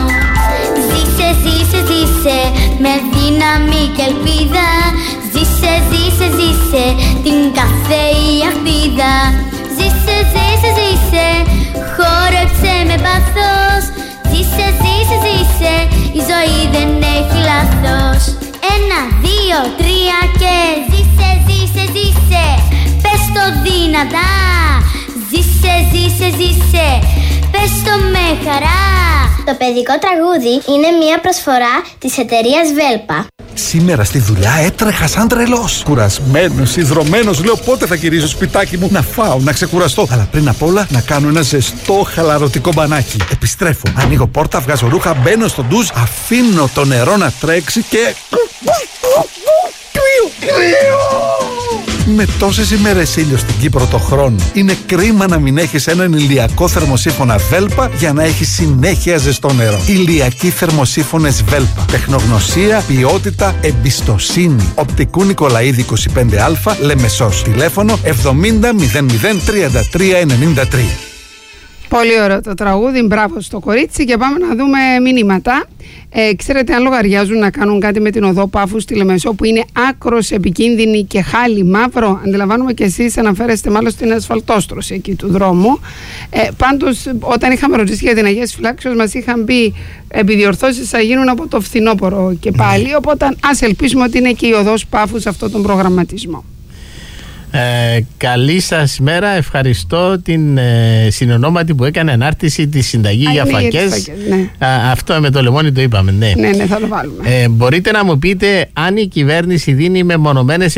Ζήσε με δύναμη και ελπίδα. Ζήσε την κάθε αχπίδα. Ζήσε, χόρεψε με πάθος. Ζήσε, η ζωή δεν έχει λάθος. 1, 2, 3 και ζήσε. Πες το δυνατά. Ζήσε, πες το με χαρά. Το παιδικό τραγούδι είναι μια προσφορά της εταιρείας Βέλπα. Σήμερα στη δουλειά έτρεχα σαν τρελός. Κουρασμένος, ιδρωμένος, λέω πότε θα γυρίσω σπιτάκι μου να φάω, να ξεκουραστώ. Αλλά πριν απ' όλα να κάνω ένα ζεστό χαλαρωτικό μπανάκι. Επιστρέφω, ανοίγω πόρτα, βγάζω ρούχα, μπαίνω στο ντουζ, αφήνω το νερό να τρέξει και... Με τόσες ημέρες ήλιο στην Κύπρο το χρόνο, είναι κρίμα να μην έχεις έναν ηλιακό θερμοσύφωνα Βέλπα για να έχεις συνέχεια ζεστό νερό. Ηλιακοί θερμοσύφωνες Βέλπα. Τεχνογνωσία, ποιότητα, εμπιστοσύνη. Οπτικού Νικολαίδη 25Α, Λεμεσός. Τηλέφωνο 70 00 33 93. Πολύ ωραίο το τραγούδι, μπράβο στο κορίτσι και πάμε να δούμε μηνύματα. Ξέρετε αν λογαριάζουν να κάνουν κάτι με την οδό Πάφου στη Λεμεσό που είναι άκρος επικίνδυνη και χάλι μαύρο? Αντιλαμβάνομαι και εσείς αναφέρεστε μάλλον στην ασφαλτόστρωση εκεί του δρόμου. Πάντως όταν είχαμε ρωτήσει για την Αγίας Φυλάξεως μας είχαν πει επιδιορθώσεις θα γίνουν από το φθινόπωρο και πάλι, οπότε ας ελπίσουμε ότι είναι και η οδός Πάφου σε αυτόν τον προγραμματισμό. Καλή σας μέρα, ευχαριστώ την συνονόματη που έκανε ανάρτηση τη συνταγή για φακές. Ναι. Αυτό με το λεμόνι το είπαμε, ναι. Ναι, θα το βάλουμε. Μπορείτε να μου πείτε αν η κυβέρνηση δίνει μεμονωμένες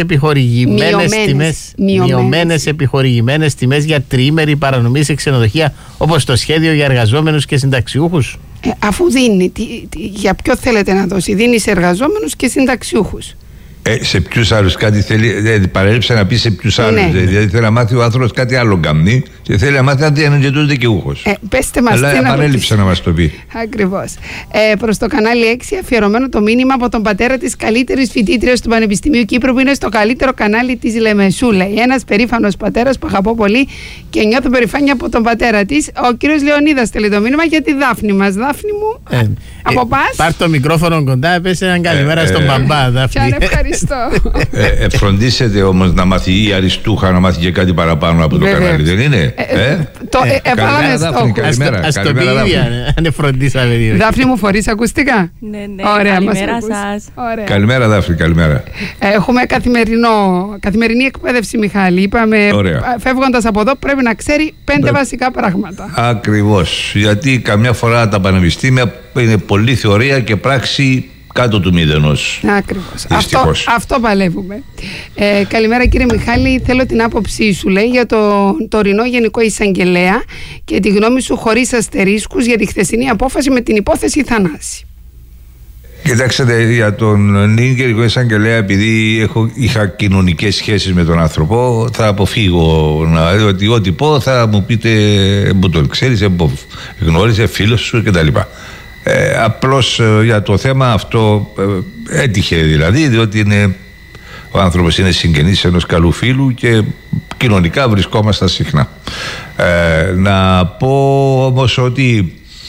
μειωμένες επιχορηγημένες τιμές για τριήμερη παρανομή σε ξενοδοχεία όπως το σχέδιο για εργαζόμενους και συνταξιούχους? Αφού δίνει, για ποιο θέλετε να δώσει? Δίνει σε εργαζόμενους και συνταξιούχους. Σε ποιους άλλους κάτι θέλει, παρέλειψε να πει σε ποιους άλλους. Ναι. Δηλαδή θέλει να μάθει ο άνθρωπος κάτι άλλο καμνή και θέλει να μάθει αν είναι και τους δικαιούχος. Πέστε μας. Αλλά παρέλειψε να μας το πει. Ακριβώς. Προς το κανάλι 6 αφιερωμένο το μήνυμα από τον πατέρα της καλύτερης φοιτήτριας του Πανεπιστημίου Κύπρου που είναι στο καλύτερο κανάλι της Λεμεσού. Λέει ένας περήφανος πατέρας που αγαπώ πολύ και νιώθω περηφάνεια από τον πατέρα της. Ο κύριος Λεωνίδας στέλνει το μήνυμα για τη Δάφνη μας. Δάφνη μου, από πας. Πάρ' το μικρόφωνο κοντά, πες έναν καλημέρα στον μπαμπά, Δάφνη. Φροντίσετε όμως να μάθει η Αριστούχα να μάθει και κάτι παραπάνω από το κανάλι, δεν είναι? Καλημέρα Δάφνη, καλημέρα. Ας το πει ίδια, αν φροντίσαμε δύο. Δάφνη μου, φορείς ακουστικά? Ναι, ωραία, καλημέρα σας. Καλημέρα Δάφνη, καλημέρα. Έχουμε καθημερινή εκπαίδευση, Μιχάλη. Είπαμε, φεύγοντας από εδώ πρέπει να ξέρει 5 βασικά πράγματα. Ακριβώς, γιατί καμιά φορά τα πανεπιστήμια είναι πολύ θεωρία και πράξη κάτω του μηδενός. Ακριβώς. Αυτό παλεύουμε. Καλημέρα κύριε Μιχάλη, θέλω την άποψή σου, λέει, για τον τωρινό Γενικό Εισαγγελέα και τη γνώμη σου χωρίς αστερίσκους για τη χθεσινή απόφαση με την υπόθεση Θανάση. Κοιτάξτε, για τον Γενικό Εισαγγελέα, επειδή είχα κοινωνικές σχέσεις με τον άνθρωπο, θα αποφύγω ότι ό,τι πω θα μου πείτε που τον ξέρεις, γνώριζε, φίλος σου κτλ. Απλώς για το θέμα αυτό έτυχε δηλαδή, διότι ο άνθρωπος είναι συγγενής ενός καλού φίλου και κοινωνικά βρισκόμαστε συχνά. Να πω όμως ότι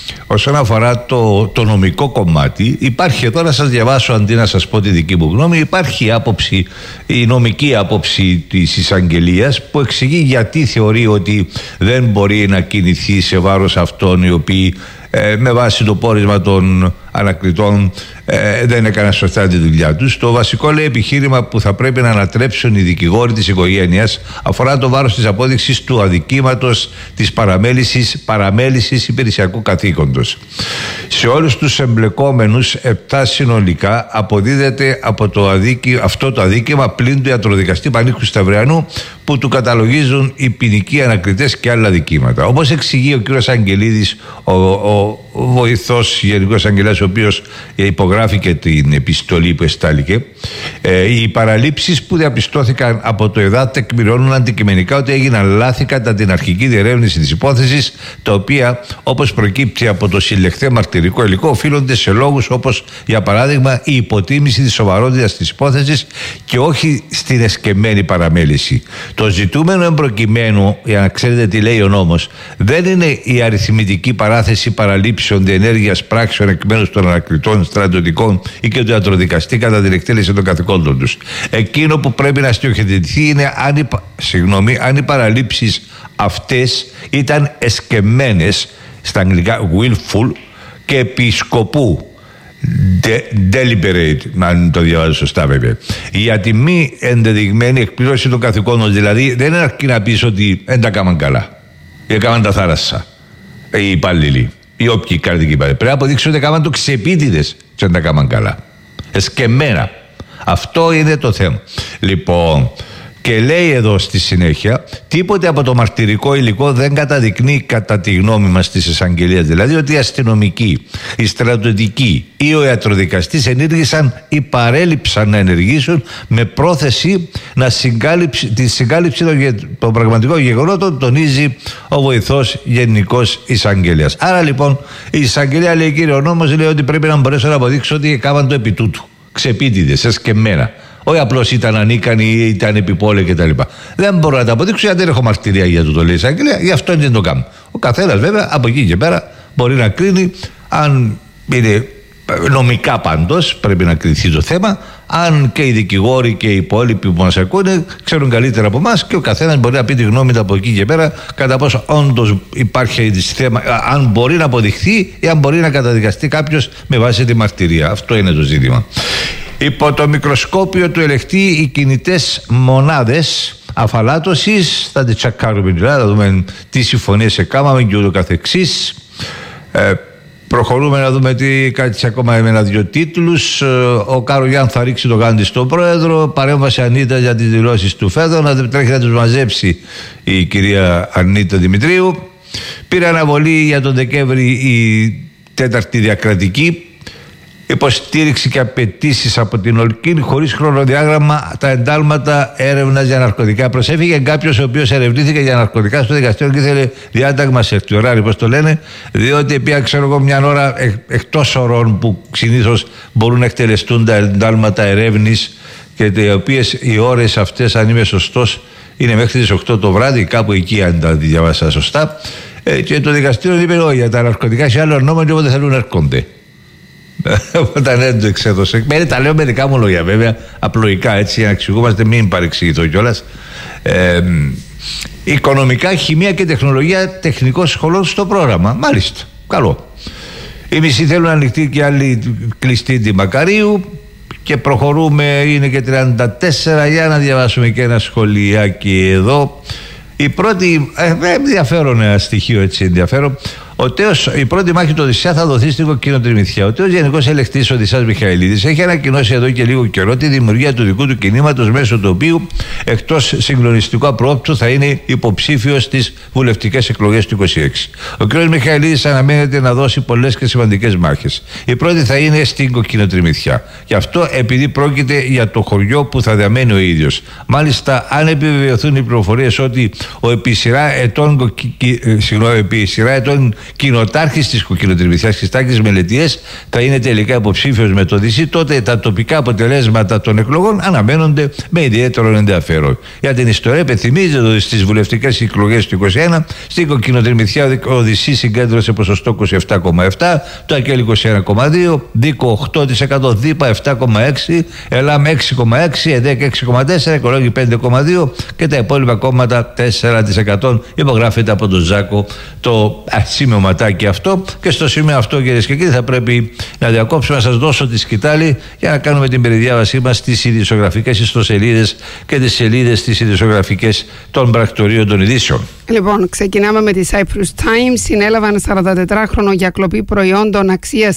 όσον αφορά το νομικό κομμάτι, υπάρχει εδώ, να σας διαβάσω αντί να σας πω τη δική μου γνώμη, υπάρχει άποψη, η νομική άποψη της εισαγγελίας που εξηγεί γιατί θεωρεί ότι δεν μπορεί να κινηθεί σε βάρος αυτών οι οποίοι με βάση το πόρισμα των ανακριτών δεν έκαναν σωστά τη δουλειά τους. Το βασικό, λέει, επιχείρημα που θα πρέπει να ανατρέψουν οι δικηγόροι της οικογένειας αφορά το βάρος της απόδειξης του αδικήματος της παραμέλησης υπηρεσιακού καθήκοντος. Σε όλους τους εμπλεκόμενους 7 συνολικά αποδίδεται από αυτό το αδίκημα πλην του ιατροδικαστή Πανίκου Σταυριανού, που του καταλογίζουν οι ποινικοί ανακριτές και άλλα δικήματα. Όπως εξηγεί ο κ. Αγγελίδης, ο βοηθός γενικός αγγελέας, ο οποίος υπογράφει και την επιστολή που εστάληκε, οι παραλήψεις που διαπιστώθηκαν από το ΕΔΑ τεκμηρώνουν αντικειμενικά ότι έγιναν λάθη κατά την αρχική διερεύνηση της υπόθεσης, τα οποία, όπως προκύπτει από το συλλεχθέ μαρτυρικό υλικό, οφείλονται σε λόγους όπως, για παράδειγμα, η υποτίμηση της σοβαρότητας της υπόθεσης και όχι στην εσκεμμένη παραμέληση. Το ζητούμενο εμπροκειμένου, για να ξέρετε τι λέει ο νόμος, δεν είναι η αριθμητική παράθεση παραλήψεων διενέργειας πράξεων εκ μέρους των ανακριτών, στρατιωτικών ή και του ιατροδικαστή κατά την εκτέλεση των καθηκόντων τους. Εκείνο που πρέπει να στοιχειοθετηθεί είναι αν οι παραλήψεις αυτές ήταν εσκεμμένες, στα αγγλικά willful, και επί σκοπού, deliberate, αν το διαβάζω σωστά βέβαια, για τη μη ενδεδειγμένη εκπλήρωση των καθηκόντων. Δηλαδή δεν είναι αρκεί να πεις ότι δεν τα κάμαν καλά ή έκαναν τα θάλασσα οι υπάλληλοι ή όποιοι κάρδικοι υπάλληλοι. Πρέπει να αποδείξουν ότι έκαναν το ξεπίτηδες και δεν τα κάμαν καλά, εσκεμμένα. Αυτό είναι το θέμα. Λοιπόν, και λέει εδώ στη συνέχεια, τίποτε από το μαρτυρικό υλικό δεν καταδεικνύει, κατά τη γνώμη μας της εισαγγελίας, δηλαδή ότι οι αστυνομικοί, οι στρατιωτικοί ή ο ιατροδικαστής ενήργησαν ή παρέλειψαν να ενεργήσουν με πρόθεση τη συγκάλυψη των πραγματικών γεγονότων, τονίζει ο βοηθός γενικός εισαγγελέας. Άρα λοιπόν η εισαγγελία λέει, κύριε ο νόμος λέει ότι πρέπει να μπορέσω να αποδείξω ότι έκαναν το επί τούτου, ξεπίτηδες, εσκεμμένα. Όχι απλώς ήταν ανίκανοι ή ήταν επιπόλαιοι κτλ. Δεν μπορώ να τα αποδείξω γιατί δεν έχω μαρτυρία για το λέει η εισαγγελία, γι' αυτό δεν το κάνω. Ο καθένας βέβαια από εκεί και πέρα μπορεί να κρίνει, αν είναι νομικά πάντως πρέπει να κριθεί το θέμα, αν και οι δικηγόροι και οι υπόλοιποι που μας ακούνε ξέρουν καλύτερα από εμάς, και ο καθένας μπορεί να πει τη γνώμη του από εκεί και πέρα, κατά πόσο όντως υπάρχει θέμα, αν μπορεί να αποδειχθεί ή αν μπορεί να καταδικαστεί κάποιος με βάση τη μαρτυρία. Αυτό είναι το ζήτημα. Υπό το μικροσκόπιο του ελεγχτή, οι κινητές μονάδες αφαλάτωσης, θα τις τσακάρουμε δηλαδή, θα δούμε τι συμφωνίες έκαναμε και ούτω καθεξής. Προχωρούμε να δούμε κάτι ακόμα με ένα-δυο τίτλους. Ο Καρογιάν θα ρίξει το γάντι στον πρόεδρο. Παρέμβαση Ανίτα για τις δηλώσεις του Φέδο. Να τρέχει να τους μαζέψει η κυρία Ανίτα Δημητρίου. Πήρε αναβολή για τον Δεκέμβρη η 4η διακρατική. Υποστήριξη και απαιτήσεις από την Ολκίν χωρίς χρονοδιάγραμμα τα εντάλματα έρευνας για ναρκωτικά. Προσέφηκε κάποιος ο οποίος ερευνήθηκε για ναρκωτικά στο δικαστήριο και ήθελε διάταγμα σε ευτιωράρι, πώς το λένε, διότι επειδή ξέρω εγώ μια ώρα εκτός ωρών που συνήθως μπορούν να εκτελεστούν τα εντάλματα ερεύνης και οι οποίες οι ώρες αυτές, αν είμαι σωστός, είναι μέχρι τις 8 το βράδυ, κάπου εκεί αν τα διαβάσα σωστά, και το δικαστήριο είπε όχι, για τα ναρκωτικά σε άλλο νόμο και όποτε θέλουν να έρχονται. Όταν δεν το εξέδωσε. Τα λέω με δικά μου λόγια βέβαια, απλοϊκά έτσι, για να εξηγούμαστε, μην παρεξηγηθώ κιόλας. Οικονομικά, χημεία και τεχνολογία τεχνικών σχολών στο πρόγραμμα. Μάλιστα, καλό. Οι μισοί θέλουν να ανοιχτεί και άλλοι κλειστή τη Μακαρίου. Και προχωρούμε, είναι και 34. Για να διαβάσουμε και ένα σχολιάκι εδώ. Η πρώτη, ενδιαφέρον ένα στοιχείο έτσι ενδιαφέρον. Η πρώτη μάχη του Οδυσσέα θα δοθεί στην Κοκκινοτριμηθιά. Ο τέος Γενικός Ελεκτής Οδυσσέας Μιχαηλίδης έχει ανακοινώσει εδώ και λίγο καιρό τη δημιουργία του δικού του κινήματος, μέσω του οποίου εκτός συγκλονιστικού απρόπτου θα είναι υποψήφιος στις βουλευτικές εκλογές του 2026. Ο κ. Μιχαηλίδης αναμένεται να δώσει πολλές και σημαντικές μάχες. Η πρώτη θα είναι στην Κοκκινοτριμηθιά. Γι' αυτό επειδή πρόκειται για το χωριό που θα διαμένει ο ίδιος. Μάλιστα, αν επιβεβαιωθούν οι πληροφορίες ότι ο επί σειρά ετών κοινοτάρχης της Κοκκινοτριμηθιάς Χριστάκης Μελετιές θα είναι τελικά υποψήφιος με το ΔΥΣΥ, τότε τα τοπικά αποτελέσματα των εκλογών αναμένονται με ιδιαίτερο ενδιαφέρον. Για την ιστορία, υπενθυμίζεται ότι στις βουλευτικές εκλογές του 2021 στην Κοκκινοτριμηθιά ο ΔΥΣΥ συγκέντρωσε ποσοστό 27,7%, το ΑΚΕΛ 21,2%, ΔΥΚΟ 8%, ΔΥΠΑ 7,6%, ΕΛΑΜ 6,6%, ΕΔΕΚ 6,4%, Οικολόγοι 5,2% και τα υπόλοιπα κόμματα 4%. Υπογράφεται από τον Ζάκο το σημειωματάκι αυτό. Και στο σημείο αυτό, κυρίες και κύριοι, θα πρέπει να διακόψουμε, να σας δώσω τη σκητάλη για να κάνουμε την περιδιάβασή μας στις ειδησιογραφικές ιστοσελίδες και τις σελίδες τις ειδησιογραφικές των πρακτορείων των ειδήσεων. Λοιπόν, ξεκινάμε με τη Cyprus Times. Συνέλαβαν 44χρονο για κλοπή προϊόντων αξίας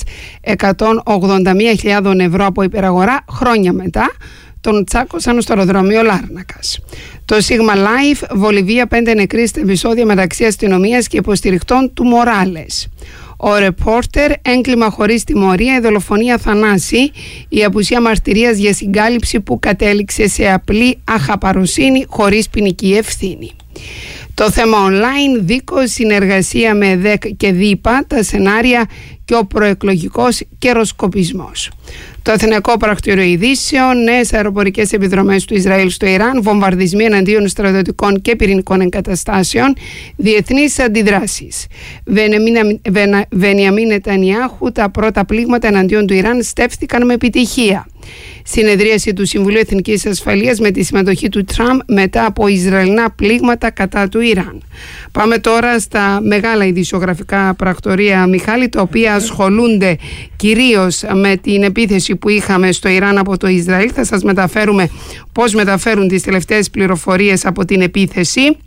181.000 ευρώ από υπεραγορά. Χρόνια μετά τον τσάκωσαν στο αεροδρομίο Λάρνακας. Το Sigma Life, Βολιβία, 5 νεκροί στα επεισόδια μεταξύ αστυνομίας και υποστηρικτών του Μοράλες. Ο Reporter, έγκλημα χωρίς τιμωρία, η δολοφονία θανάση, η απουσία μαρτυρίας για συγκάλυψη που κατέληξε σε απλή αχαπαροσύνη χωρίς ποινική ευθύνη. Το θέμα online, δίκος, συνεργασία με ΕΔΕΚ και ΔΥΠΑ, τα σενάρια και ο προεκλογικός καιροσκοπισμός. Το Αθηναϊκό Πρακτορείο Ειδήσεων, νέες αεροπορικές επιδρομές του Ισραήλ στο Ιράν, βομβαρδισμοί εναντίον στρατιωτικών και πυρηνικών εγκαταστάσεων, διεθνείς αντιδράσεις. Βενιαμίν Νετανιάχου, τα πρώτα πλήγματα εναντίον του Ιράν στέφθηκαν με επιτυχία. Συνεδρίαση του Συμβουλίου Εθνικής Ασφαλείας με τη συμμετοχή του Τραμπ μετά από Ισραηλινά πλήγματα κατά του Ιράν. Πάμε τώρα στα μεγάλα ειδησιογραφικά πρακτορεία, Μιχάλη, τα οποία ασχολούνται κυρίως με την επίθεση που είχαμε στο Ιράν από το Ισραήλ. Θα σας μεταφέρουμε πώς μεταφέρουν τις τελευταίες πληροφορίες από την επίθεση.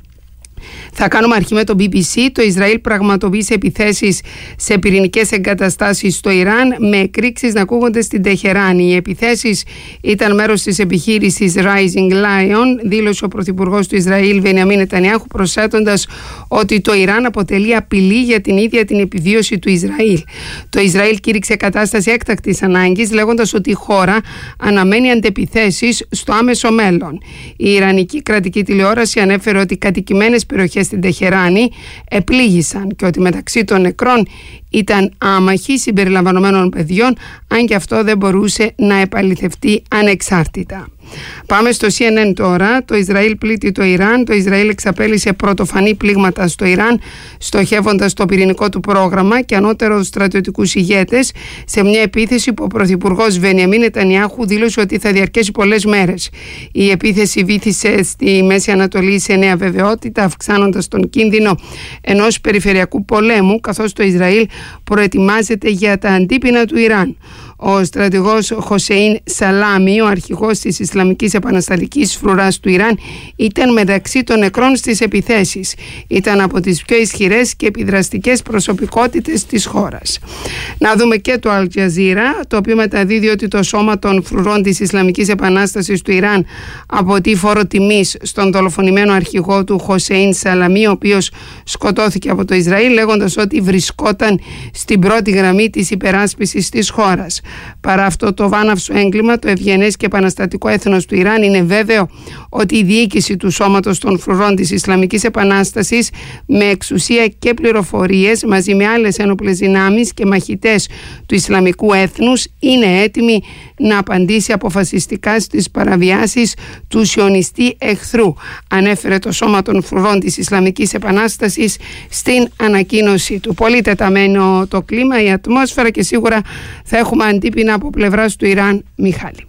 Θα κάνουμε αρχή με το BBC. Το Ισραήλ πραγματοποίησε επιθέσεις σε πυρηνικές εγκαταστάσεις στο Ιράν με εκρήξεις να ακούγονται στην Τεχεράνη. Οι επιθέσεις ήταν μέρος της επιχείρησης Rising Lion, δήλωσε ο Πρωθυπουργός του Ισραήλ Βενιαμίν Νετανιάχου, προσθέτοντας ότι το Ιράν αποτελεί απειλή για την ίδια την επιβίωση του Ισραήλ. Το Ισραήλ κήρυξε κατάσταση έκτακτης ανάγκης, λέγοντας ότι η χώρα αναμένει αντεπιθέσεις στο άμεσο μέλλον. Η Ιρανική κρατική τηλεόραση ανέφερε ότι κατοικημένες περιοχές στην Τεχεράνη επλήγησαν και ότι μεταξύ των νεκρών ήταν άμαχοι συμπεριλαμβανομένων παιδιών, αν και αυτό δεν μπορούσε να επαληθευτεί ανεξάρτητα. Πάμε στο CNN τώρα. Το Ισραήλ πλήττει το Ιράν. Το Ισραήλ εξαπέλυσε πρωτοφανή πλήγματα στο Ιράν, στοχεύοντας το πυρηνικό του πρόγραμμα και ανώτερους στρατιωτικούς ηγέτες σε μια επίθεση που ο Πρωθυπουργός Βενιαμίν Νετανιάχου δήλωσε ότι θα διαρκέσει πολλές μέρες. Η επίθεση βήθησε στη Μέση Ανατολή σε νέα βεβαιότητα, αυξάνοντας τον κίνδυνο ενός περιφερειακού πολέμου, καθώς το Ισραήλ προετοιμάζεται για τα αντίπεινα του Ιράν. Ο στρατηγός Χοσέιν Σαλάμι, ο αρχηγός της Ισλαμικής Επαναστατικής Φρουράς του Ιράν, ήταν μεταξύ των νεκρών στις επιθέσεις. Ήταν από τις πιο ισχυρές και επιδραστικές προσωπικότητες της χώρας. Να δούμε και το Al Jazeera, το οποίο μεταδίδει ότι το σώμα των φρουρών της Ισλαμικής Επανάστασης του Ιράν αποτεί φόρο τιμής στον δολοφονημένο αρχηγό του Χοσέιν Σαλάμι, ο οποίος σκοτώθηκε από το Ισραήλ, λέγοντας ότι βρισκόταν στην πρώτη γραμμή της υπεράσπισης της χώρας. Παρά αυτό το βάναυσο έγκλημα, το ευγενές και επαναστατικό έθνος του Ιράν είναι βέβαιο ότι η διοίκηση του σώματος των φρουρών της Ισλαμικής Επανάστασης, με εξουσία και πληροφορίες, μαζί με άλλες ένοπλες δυνάμεις και μαχητές του Ισλαμικού έθνους, είναι έτοιμη να απαντήσει αποφασιστικά στις παραβιάσεις του σιωνιστή εχθρού, ανέφερε το σώμα των φρουρών της Ισλαμικής Επανάστασης στην ανακοίνωσή του. Πολύ τεταμένο το κλίμα, η ατμόσφαιρα, και σίγουρα θα έχουμε αντίπεινα από πλευράς του Ιράν, Μιχάλη.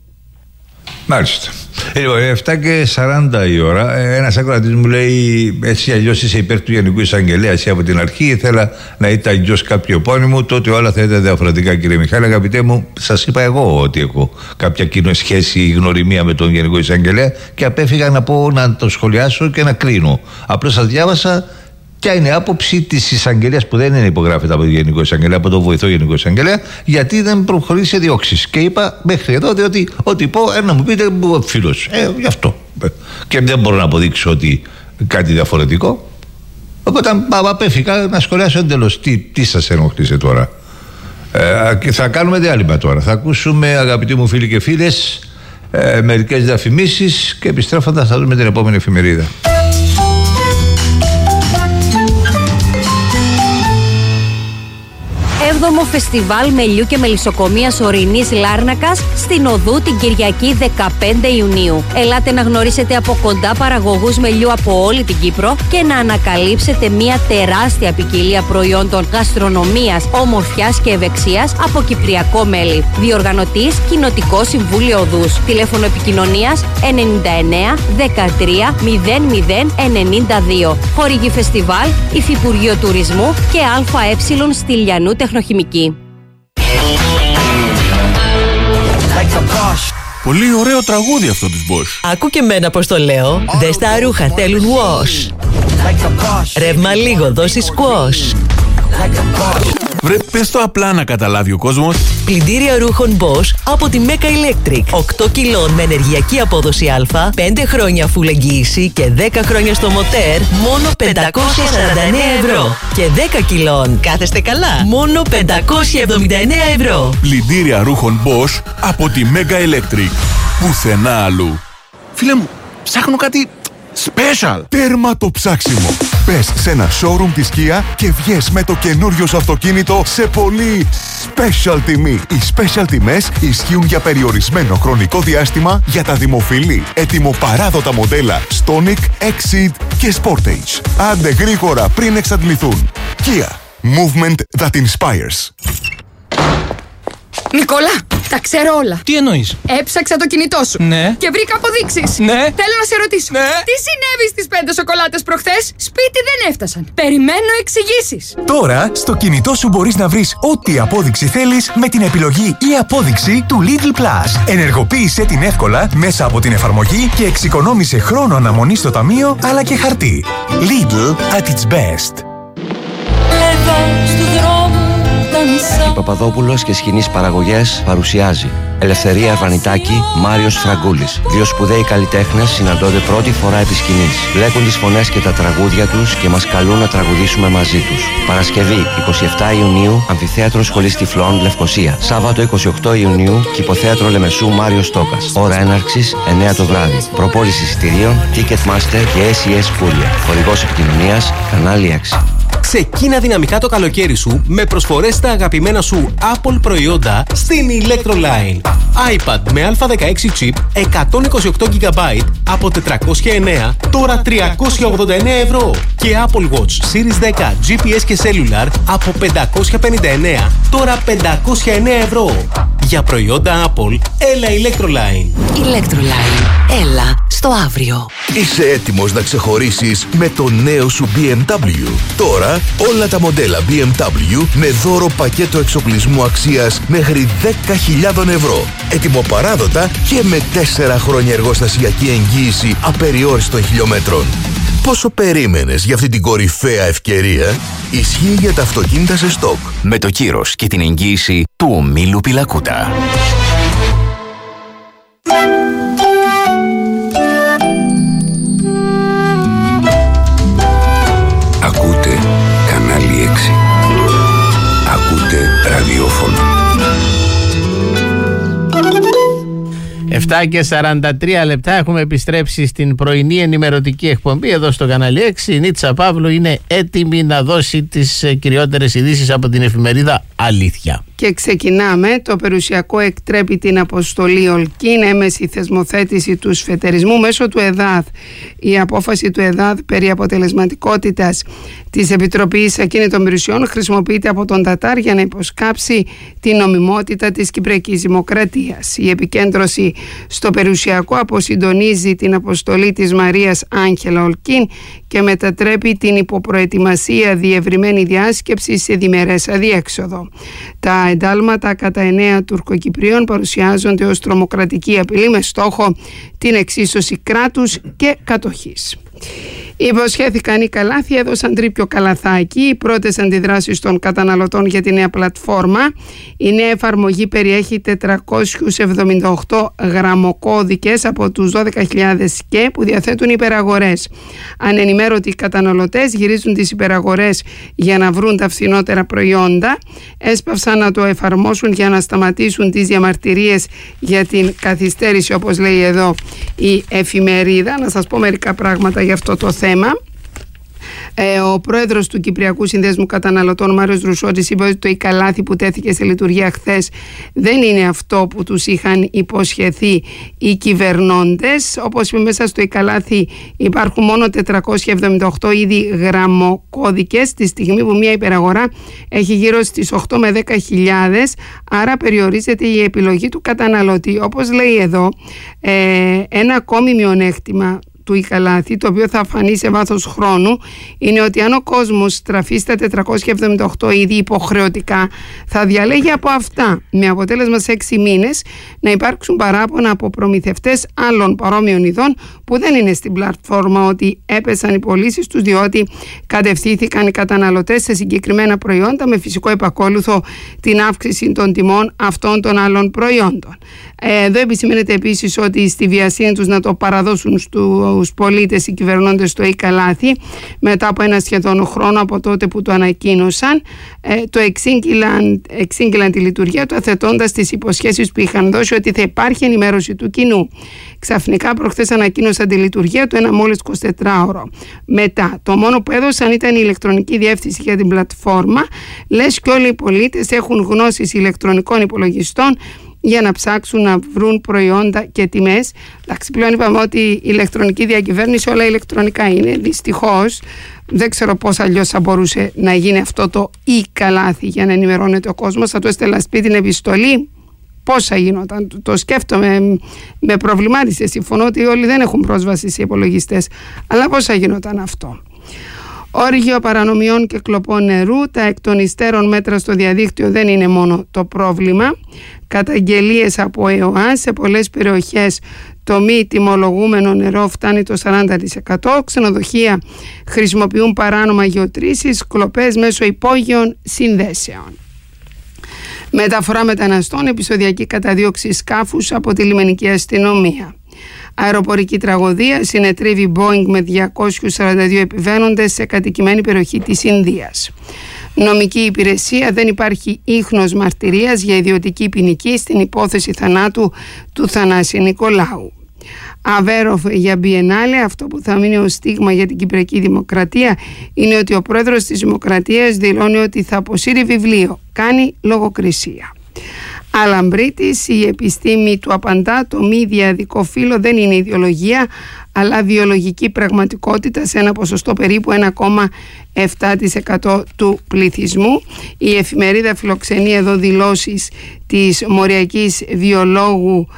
Μάλιστα. 7:40 η ώρα. Ένας ακροατής μου λέει: εσύ αλλιώς είσαι υπέρ του Γενικού Εισαγγελέα. Εσύ από την αρχή ήθελα να ήταν αλλιώς κάποιο επώνυμο, τότε όλα θα ήταν διαφορετικά, κύριε Μιχάλη. Αγαπητέ μου, σας είπα εγώ ότι έχω κάποια κοινή σχέση ή γνωριμία με τον Γενικό Εισαγγελέα και απέφυγα να το σχολιάσω και να κρίνω. Απλώς σας διάβασα ποια είναι η άποψη της εισαγγελίας, που δεν είναι υπογράφεται από τον Γενικό Εισαγγελέα, από τον βοηθό Γενικό Εισαγγελέα, γιατί δεν προχωρήσει σε διώξεις. Και είπα μέχρι εδώ, διότι ό,τι πω, να μου πείτε φίλος. Γι' αυτό. Και δεν μπορώ να αποδείξω ότι κάτι διαφορετικό. Οπότε απέφυγα να σχολιάσω εντελώς. Τι σας ενοχλήσε τώρα. Και θα κάνουμε διάλειμμα τώρα. Θα ακούσουμε, αγαπητοί μου φίλοι και φίλες, μερικές διαφημίσεις και επιστρέφοντας θα δούμε την επόμενη εφημερίδα. 7ο Φεστιβάλ Μελιού και Μελισσοκομείας Ορεινής Λάρνακας στην Οδού την Κυριακή 15 Ιουνίου. Ελάτε να γνωρίσετε από κοντά παραγωγούς μελιού από όλη την Κύπρο και να ανακαλύψετε μια τεράστια ποικιλία προϊόντων γαστρονομίας, ομορφιάς και ευεξίας από κυπριακό μέλι. Διοργανωτής Κοινοτικό Συμβούλιο Οδούς. Τηλέφωνο επικοινωνίας 99 13 00 92. Χορηγή φεστιβάλ, Υφυπουργείο Τουρισμού και ΑΕ Στυλιανού Τεχνοχημική. Πολύ ωραίο τραγούδι αυτό της Bosch. Άκου και μένα πως το λέω. Δες τα ρούχα θέλουν wash. Ρεύμα λίγο, δώσει squash. Βρε, πες το απλά να καταλάβει ο κόσμος. Πλυντήρια ρούχων Bosch από τη Mega Electric. 8 κιλών με ενεργειακή απόδοση Α, 5 χρόνια full εγγύηση και 10 χρόνια στο μοτέρ, μόνο 549 ευρώ. Και 10 κιλών, κάθεστε καλά, μόνο 579 ευρώ. Πλυντήρια ρούχων Bosch από τη Mega Electric. Πουθενά αλλού. Φίλε μου, ψάχνω κάτι special. Τέρμα το ψάξιμο. Πες σε ένα showroom της Kia και βγες με το καινούριο σου αυτοκίνητο σε πολύ special τιμή. Οι special τιμές ισχύουν για περιορισμένο χρονικό διάστημα για τα δημοφιλή, ετοιμοπαράδοτα μοντέλα Stonic, Exceed και Sportage. Άντε γρήγορα πριν εξαντληθούν. Kia. Movement that inspires. Νικόλα, τα ξέρω όλα. Τι εννοείς? Έψαξα το κινητό σου. Ναι. Και βρήκα αποδείξεις. Ναι. Θέλω να σε ρωτήσω. Ναι. Τι συνέβη στις 5 σοκολάτες προχθές? Σπίτι δεν έφτασαν. Περιμένω εξηγήσεις. Τώρα, στο κινητό σου μπορείς να βρεις ό,τι απόδειξη θέλεις με την επιλογή ή απόδειξη του Lidl Plus. Ενεργοποίησέ την εύκολα μέσα από την εφαρμογή και εξοικονόμησε χρόνο αναμονής στο ταμείο αλλά και χαρτί. Lidl at its best. Η Παπαδόπουλος και Σχοινής Παραγωγές παρουσιάζει Ελευθερία Αρβανιτάκη, Μάριος Φραγκούλης. Δύο σπουδαίοι καλλιτέχνες συναντώνται πρώτη φορά επί σκηνής. Μπλέκουν τις φωνές και τα τραγούδια τους και μας καλούν να τραγουδήσουμε μαζί τους. Παρασκευή 27 Ιουνίου, Αμφιθέατρο Σχολής Τυφλών, Λευκοσία. Σάββατο 28 Ιουνίου, Κηποθέατρο Λεμεσού, Μάριος Τόκας. Ώρα έναρξης 9 το βράδυ. Προπόληση εισιτηρίων Ticketmaster και SES Courier. Χορηγός επικοινωνίας Κανάλι 6. Ξεκίνα δυναμικά το καλοκαίρι σου με προσφορές στα αγαπημένα σου Apple προϊόντα στην Electroline. iPad με A16 chip 128 GB από 409, τώρα 389 ευρώ. Και Apple Watch Series 10 GPS και Cellular από 559, τώρα 509 ευρώ. Για προϊόντα Apple, έλα Electroline. Electroline. Έλα στο αύριο. Είσαι έτοιμος να ξεχωρίσεις με το νέο σου BMW. Τώρα όλα τα μοντέλα BMW με δώρο πακέτο εξοπλισμού αξίας μέχρι 10.000 ευρώ. Ετοιμοπαράδοτα και με 4 χρόνια εργοστασιακή εγγύηση απεριόριστων χιλιόμετρων. Πόσο περίμενες για αυτή την κορυφαία ευκαιρία? Ισχύει για τα αυτοκίνητα σε στόκ. Με το κύρος και την εγγύηση του ομίλου Πιλακούτα. Ακούτε Κανάλι 6. Ακούτε ραδιόφωνο. 7 και 43 λεπτά έχουμε επιστρέψει στην πρωινή ενημερωτική εκπομπή εδώ στο Κανάλι 6. Η Νίτσα Παύλου είναι έτοιμη να δώσει τις κυριότερες ειδήσεις από την εφημερίδα Αλήθεια. Και ξεκινάμε. Το περιουσιακό εκτρέπει την αποστολή Ολκίν, έμεση θεσμοθέτηση του σφετερισμού μέσω του ΕΔΑΔ. Η απόφαση του ΕΔΑΔ περί αποτελεσματικότητας της Επιτροπής Ακίνητων Περιουσιών χρησιμοποιείται από τον Τατάρ για να υποσκάψει την νομιμότητα της Κυπριακής Δημοκρατίας. Η επικέντρωση στο περιουσιακό αποσυντονίζει την αποστολή της Μαρίας Άγγελα Ολκίν και μετατρέπει την υποπροετοιμασία διευρυμένη διάσκεψη σε διμερές αδιέξοδο. Τα εντάλματα κατά 9 Τουρκοκυπρίων παρουσιάζονται ως τρομοκρατική απειλή με στόχο την εξίσωση κράτους και κατοχής. Υποσχέθηκαν οι καλάθι, έδωσαν τρίπιο καλαθάκι. Οι πρώτες αντιδράσεις των καταναλωτών για τη νέα πλατφόρμα. Η νέα εφαρμογή περιέχει 478 γραμμοκώδικες από τους 12.000 και που διαθέτουν υπεραγορές. Ανενημέρωτοι καταναλωτές γυρίζουν τις υπεραγορές για να βρουν τα φθηνότερα προϊόντα. Έσπαυσαν να το εφαρμόσουν για να σταματήσουν τις διαμαρτυρίες για την καθυστέρηση, όπως λέει εδώ η εφημερίδα. Να σας πω μερικά πράγματα για αυτό το θέμα. Ο πρόεδρος του Κυπριακού Συνδέσμου Καταναλωτών, Μάριος Δρουσότης, είπε ότι το Ικαλάθη που τέθηκε σε λειτουργία χθες δεν είναι αυτό που τους είχαν υποσχεθεί οι κυβερνώντες. Όπως είπε, μέσα στο Ικαλάθη υπάρχουν μόνο 478 είδη γραμμοκώδικες, τη στιγμή που μια υπεραγορά έχει γύρω στις 8 με 10.000, άρα περιορίζεται η επιλογή του καταναλωτή. Όπως λέει εδώ, ένα ακόμη μειονέκτημα του Ικαλάθη, το οποίο θα φανεί σε βάθος χρόνου, είναι ότι αν ο κόσμος στραφεί στα 478 είδη υποχρεωτικά, θα διαλέγει από αυτά, με αποτέλεσμα σε 6 μήνες να υπάρξουν παράπονα από προμηθευτές άλλων παρόμοιων ειδών που δεν είναι στην πλατφόρμα ότι έπεσαν οι πωλήσεις τους, διότι κατευθύνθηκαν οι καταναλωτές σε συγκεκριμένα προϊόντα, με φυσικό επακόλουθο την αύξηση των τιμών αυτών των άλλων προϊόντων. Εδώ επισημαίνεται επίσης ότι στη βιασύνη τους να το παραδώσουν στους πολίτες οι κυβερνώντες στο Ικαλάθη, μετά από ένα σχεδόν χρόνο από τότε που το ανακοίνωσαν, το εξήγηλαν τη λειτουργία του, αθετώντας τις υποσχέσεις που είχαν δώσει ότι θα υπάρχει ενημέρωση του κοινού. Ξαφνικά προχθές ανακοίνωσαν τη λειτουργία του ένα μόλις 24ωρο μετά. Το μόνο που έδωσαν ήταν η ηλεκτρονική διεύθυνση για την πλατφόρμα, λες και όλοι οι πολίτες έχουν γνώσεις ηλεκτρονικών υπολογιστών για να ψάξουν να βρουν προϊόντα και τιμές. Εντάξει, πλέον είπαμε ότι η ηλεκτρονική διακυβέρνηση όλα ηλεκτρονικά είναι. Δυστυχώς δεν ξέρω πώς αλλιώς θα μπορούσε να γίνει αυτό το Ικαλάθη για να ενημερώνεται ο κόσμος. Θα του έστελα σπίτι την επιστολή. Πώς θα γινόταν? Το σκέφτομαι, με προβλημάτισε. Συμφωνώ ότι όλοι δεν έχουν πρόσβαση σε υπολογιστές. Αλλά πώς θα γινόταν αυτό? Όργιο παρανομιών και κλοπών νερού. Τα εκ των υστέρων μέτρα στο διαδίκτυο δεν είναι μόνο το πρόβλημα. Καταγγελίες από ΕΟΑ, σε πολλές περιοχές το μη τιμολογούμενο νερό φτάνει το 40%. Ξενοδοχεία χρησιμοποιούν παράνομα γεωτρήσεις, κλοπές μέσω υπόγειων συνδέσεων. Μεταφορά μεταναστών, επεισοδιακή καταδίωξη σκάφους από τη λιμενική αστυνομία. Αεροπορική τραγωδία, συνετρίβει Boeing με 242 επιβαίνοντες σε κατοικημένη περιοχή της Ινδίας. Νομική υπηρεσία, δεν υπάρχει ίχνος μαρτυρίας για ιδιωτική ποινική στην υπόθεση θανάτου του Θανάση Νικολάου. Αβέροφ για Biennale, αυτό που θα μείνει ως στίγμα για την Κυπριακή Δημοκρατία είναι ότι ο πρόεδρος της Δημοκρατίας δηλώνει ότι θα αποσύρει βιβλίο, κάνει λογοκρισία. Αλαμπρίτης, η επιστήμη του απαντά, το μη διαδικό φύλο δεν είναι ιδεολογία αλλά βιολογική πραγματικότητα σε ένα ποσοστό περίπου 1,7% του πληθυσμού. Η εφημερίδα φιλοξενεί εδώ δηλώσεις της μοριακής βιολόγου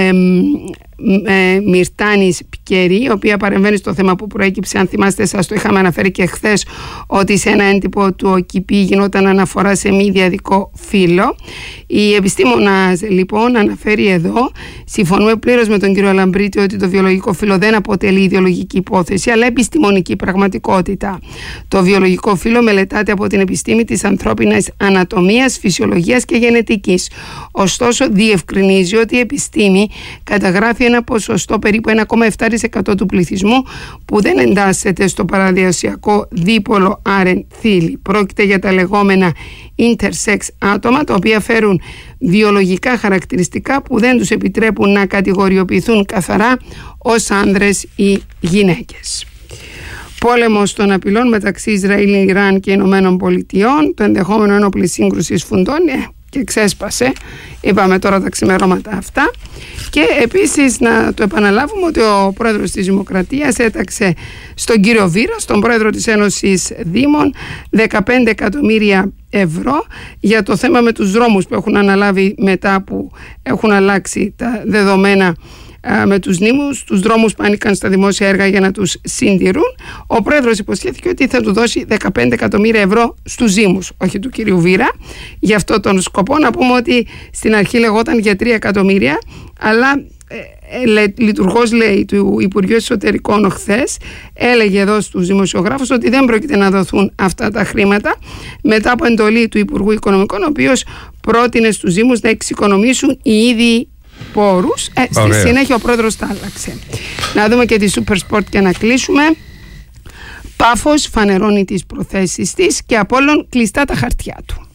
Μυρτάνης Πικερή, η οποία παρεμβαίνει στο θέμα που προέκυψε. Αν θυμάστε, σας το είχαμε αναφέρει και χθες, ότι σε ένα έντυπο του ΟΚΙΠΗ γινόταν αναφορά σε μη διαδικό φύλο. Η επιστήμονας λοιπόν αναφέρει εδώ, συμφωνούμε πλήρως με τον κύριο Αλαμπρίτη, ότι το βιολογικό φύλο δεν αποτελεί ιδεολογική υπόθεση αλλά επιστημονική πραγματικότητα. Το βιολογικό φύλο μελετάται από την επιστήμη της ανθρώπινης ανατομίας, φυσιολογίας και γενετικής. Ωστόσο, διευκρινίζει ότι η επιστήμη καταγράφει ένα ποσοστό περίπου 1,7% του πληθυσμού που δεν εντάσσεται στο παραδοσιακό δίπολο άρεν-θήλη. Πρόκειται για τα λεγόμενα intersex άτομα, τα οποία φέρουν βιολογικά χαρακτηριστικά που δεν τους επιτρέπουν να κατηγοριοποιηθούν καθαρά ως άνδρες ή γυναίκες. Πόλεμος των απειλών μεταξύ Ισραήλ, Ιράν και Ηνωμένων Πολιτειών, το ενδεχόμενο ένοπλης σύγκρουσης φουντώνει και ξέσπασε, είπαμε τώρα τα ξημερώματα αυτά. Και επίσης να το επαναλάβουμε ότι ο πρόεδρος της Δημοκρατίας έταξε στον κύριο Βίρα, στον πρόεδρο της Ένωσης Δήμων, 15 εκατομμύρια ευρώ για το θέμα με τους δρόμους που έχουν αναλάβει μετά που έχουν αλλάξει τα δεδομένα με τους Δήμους, τους δρόμους που ανήκαν στα δημόσια έργα για να τους συντηρούν. Ο πρόεδρος υποσχέθηκε ότι θα του δώσει 15 εκατομμύρια ευρώ στους Δήμους, όχι του κυρίου Βίρα, για αυτό τον σκοπό. Να πούμε ότι στην αρχή λεγόταν για 3 εκατομμύρια, αλλά λειτουργός, λέει, του Υπουργείου Εσωτερικών χθες έλεγε εδώ στους δημοσιογράφους ότι δεν πρόκειται να δοθούν αυτά τα χρήματα, μετά από εντολή του Υπουργού Οικονομικών, ο οποίος πρότεινε στους Δήμους να εξοικονομήσουν οι ίδιοι πόρους. Στη συνέχεια ο πρόεδρος τα άλλαξε. Να δούμε και τη Super Sport και να κλείσουμε. Πάφος φανερώνει τις προθέσεις της και Απόλλων κλειστά τα χαρτιά του.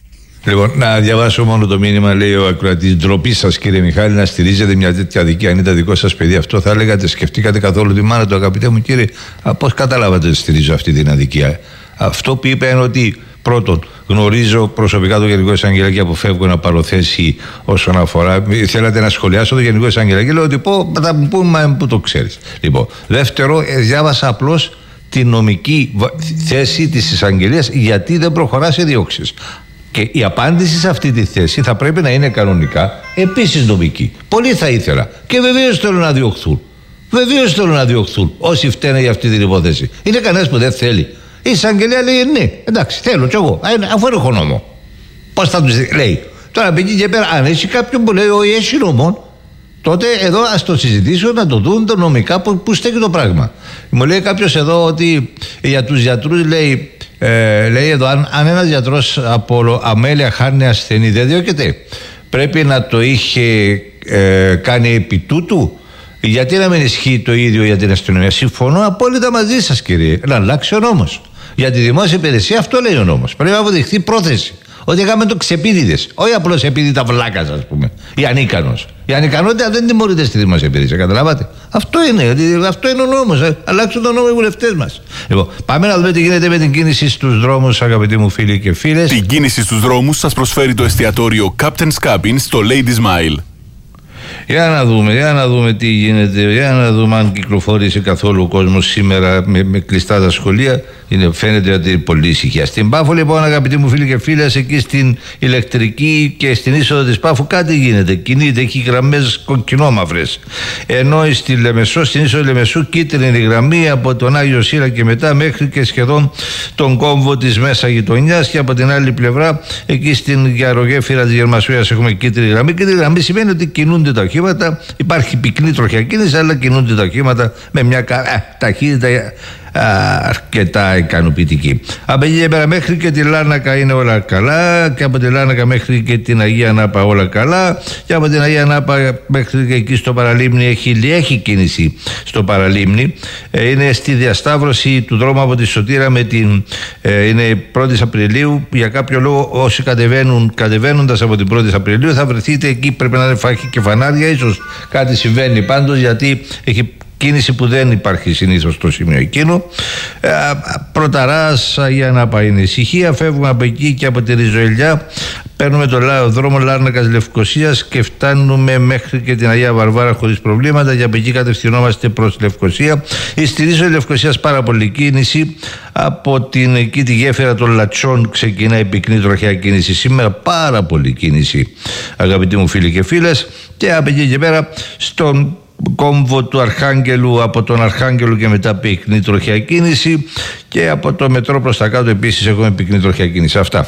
Λοιπόν, να διαβάσω μόνο το μήνυμα, λέει ο ακροατής. Ντροπή σας, κύριε Μιχάλη, να στηρίζετε μια τέτοια αδικία. Αν ήταν δικό σας παιδί αυτό, θα έλεγατε, σκεφτήκατε καθόλου τη μάνα του, αγαπητέ μου κύριε? Πώς καταλάβατε ότι στηρίζω αυτή την αδικία? Αυτό που είπε είναι ότι, πρώτον, γνωρίζω προσωπικά το Γενικό Εισαγγελέα και αποφεύγω να πάρω θέση όσον αφορά. Θέλατε να σχολιάσω το Γενικό Εισαγγελέα και λέω ότι θα μου πούμε που το ξέρεις. Λοιπόν, δεύτερο, διάβασα απλώς τη νομική θέση της εισαγγελίας γιατί δεν προχωρά σε διώξεις. Και η απάντηση σε αυτή τη θέση θα πρέπει να είναι κανονικά επίσης νομική. Πολύ θα ήθελα. Και βεβαίως θέλουν να διωχθούν. Βεβαίως θέλουν να διωχθούν όσοι φταίνε για αυτή την υπόθεση. Είναι κανένας που δεν θέλει? Η εισαγγελέα λέει ναι, εντάξει, θέλω κι εγώ, αφού έχω νόμο. Πώς θα τους λέει? Τώρα από εκεί και πέρα, αν έχει κάποιον που λέει όχι, έχει νόμο, τότε εδώ ας το συζητήσω να το δουν το νομικά που στέκει το πράγμα. Μου λέει κάποιος εδώ ότι για τους γιατρούς λέει εδώ αν ένας γιατρός από αμέλεια χάνει ασθενή δεν διώκεται. Πρέπει να το είχε κάνει επί τούτου. Γιατί να μην ισχύει το ίδιο για την αστυνομία? Συμφωνώ απόλυτα μαζί σας, κύριε. Να αλλάξει ο νόμος. Για τη δημόσια υπηρεσία αυτό λέει ο νόμος. Πρέπει να αποδειχθεί πρόθεση. Ότι έκαμε το ξεπίδιδες. Όχι απλώς επειδή τα βλάκας, ας πούμε. Ή ανίκανος. Η ανικανότητα δεν τιμωρείται στη δημόσια υπηρεσία. Καταλάβατε? Αυτό είναι ο νόμος. Αλλάξουν τον νόμο οι βουλευτές μας. Λοιπόν, πάμε να δούμε τι γίνεται με την κίνηση στους δρόμους, αγαπητοί μου φίλοι και φίλες. Την κίνηση στους δρόμους σας προσφέρει το εστιατόριο Captain's Cabin στο Lady Smile. Για να δούμε τι γίνεται. Για να δούμε αν κυκλοφόρησε καθόλου ο κόσμος σήμερα με κλειστά τα σχολεία. Φαίνεται ότι είναι πολύ ησυχία. Στην Πάφο, λοιπόν, αγαπητοί μου φίλοι και φίλες, εκεί στην ηλεκτρική και στην είσοδο της Πάφου κάτι γίνεται. Κινείται, έχει γραμμές κοκκινόμαυρες. Ενώ στη Λεμεσό, στην είσοδο Λεμεσού, κίτρινη γραμμή από τον Άγιο Σύρα και μετά μέχρι και σχεδόν τον κόμβο της μέσα γειτονιάς. Και από την άλλη πλευρά, εκεί στην γερογέφυρα της Γερμασίας, έχουμε κίτρινη γραμμή. Κίτρινη γραμμή σημαίνει ότι κινούνται τα οχήματα. Υπάρχει πυκνή τροχιά κίνηση, αλλά κινούνται τα οχήματα με μια ταχύτητα αρκετά ικανοποιητική. Από εκεί και πέρα μέχρι και τη Λάρνακα είναι όλα καλά, και από τη Λάρνακα μέχρι και την Αγία Νάπα όλα καλά, και από την Αγία Νάπα μέχρι και εκεί στο Παραλίμνη έχει κίνηση στο Παραλίμνη. Είναι στη διασταύρωση του δρόμου από τη Σωτήρα με την είναι 1η Απριλίου. Για κάποιο λόγο όσοι κατεβαίνοντας από την 1η Απριλίου θα βρεθείτε εκεί, πρέπει να είναι φάχη και φανάρια, ίσως κάτι συμβαίνει πάντως, γιατί έχει κίνηση που δεν υπάρχει συνήθως στο σημείο εκείνο. Πρωταράς, Αγία Νάπα είναι ησυχία. Φεύγουμε από εκεί και από τη Ριζοελιά, παίρνουμε το δρόμο Λάρνακας Λευκωσίας και φτάνουμε μέχρι και την Αγία Βαρβάρα χωρίς προβλήματα, και από εκεί κατευθυνόμαστε προς Λευκωσία. Στη Ρίζο Λευκωσίας πάρα πολύ κίνηση. Από την εκεί τη γέφυρα των Λατσών ξεκινάει πυκνή τροχιά κίνηση σήμερα, πάρα πολύ κίνηση, αγαπητοί μου φίλοι και φίλες. Και από εκεί και πέρα στον κόμβο του Αρχάγγελου, από τον Αρχάγγελο και μετά πυκνή τροχιά κίνηση, και από το μετρό προς τα κάτω επίσης έχουμε πυκνή τροχιά κίνηση. Αυτά.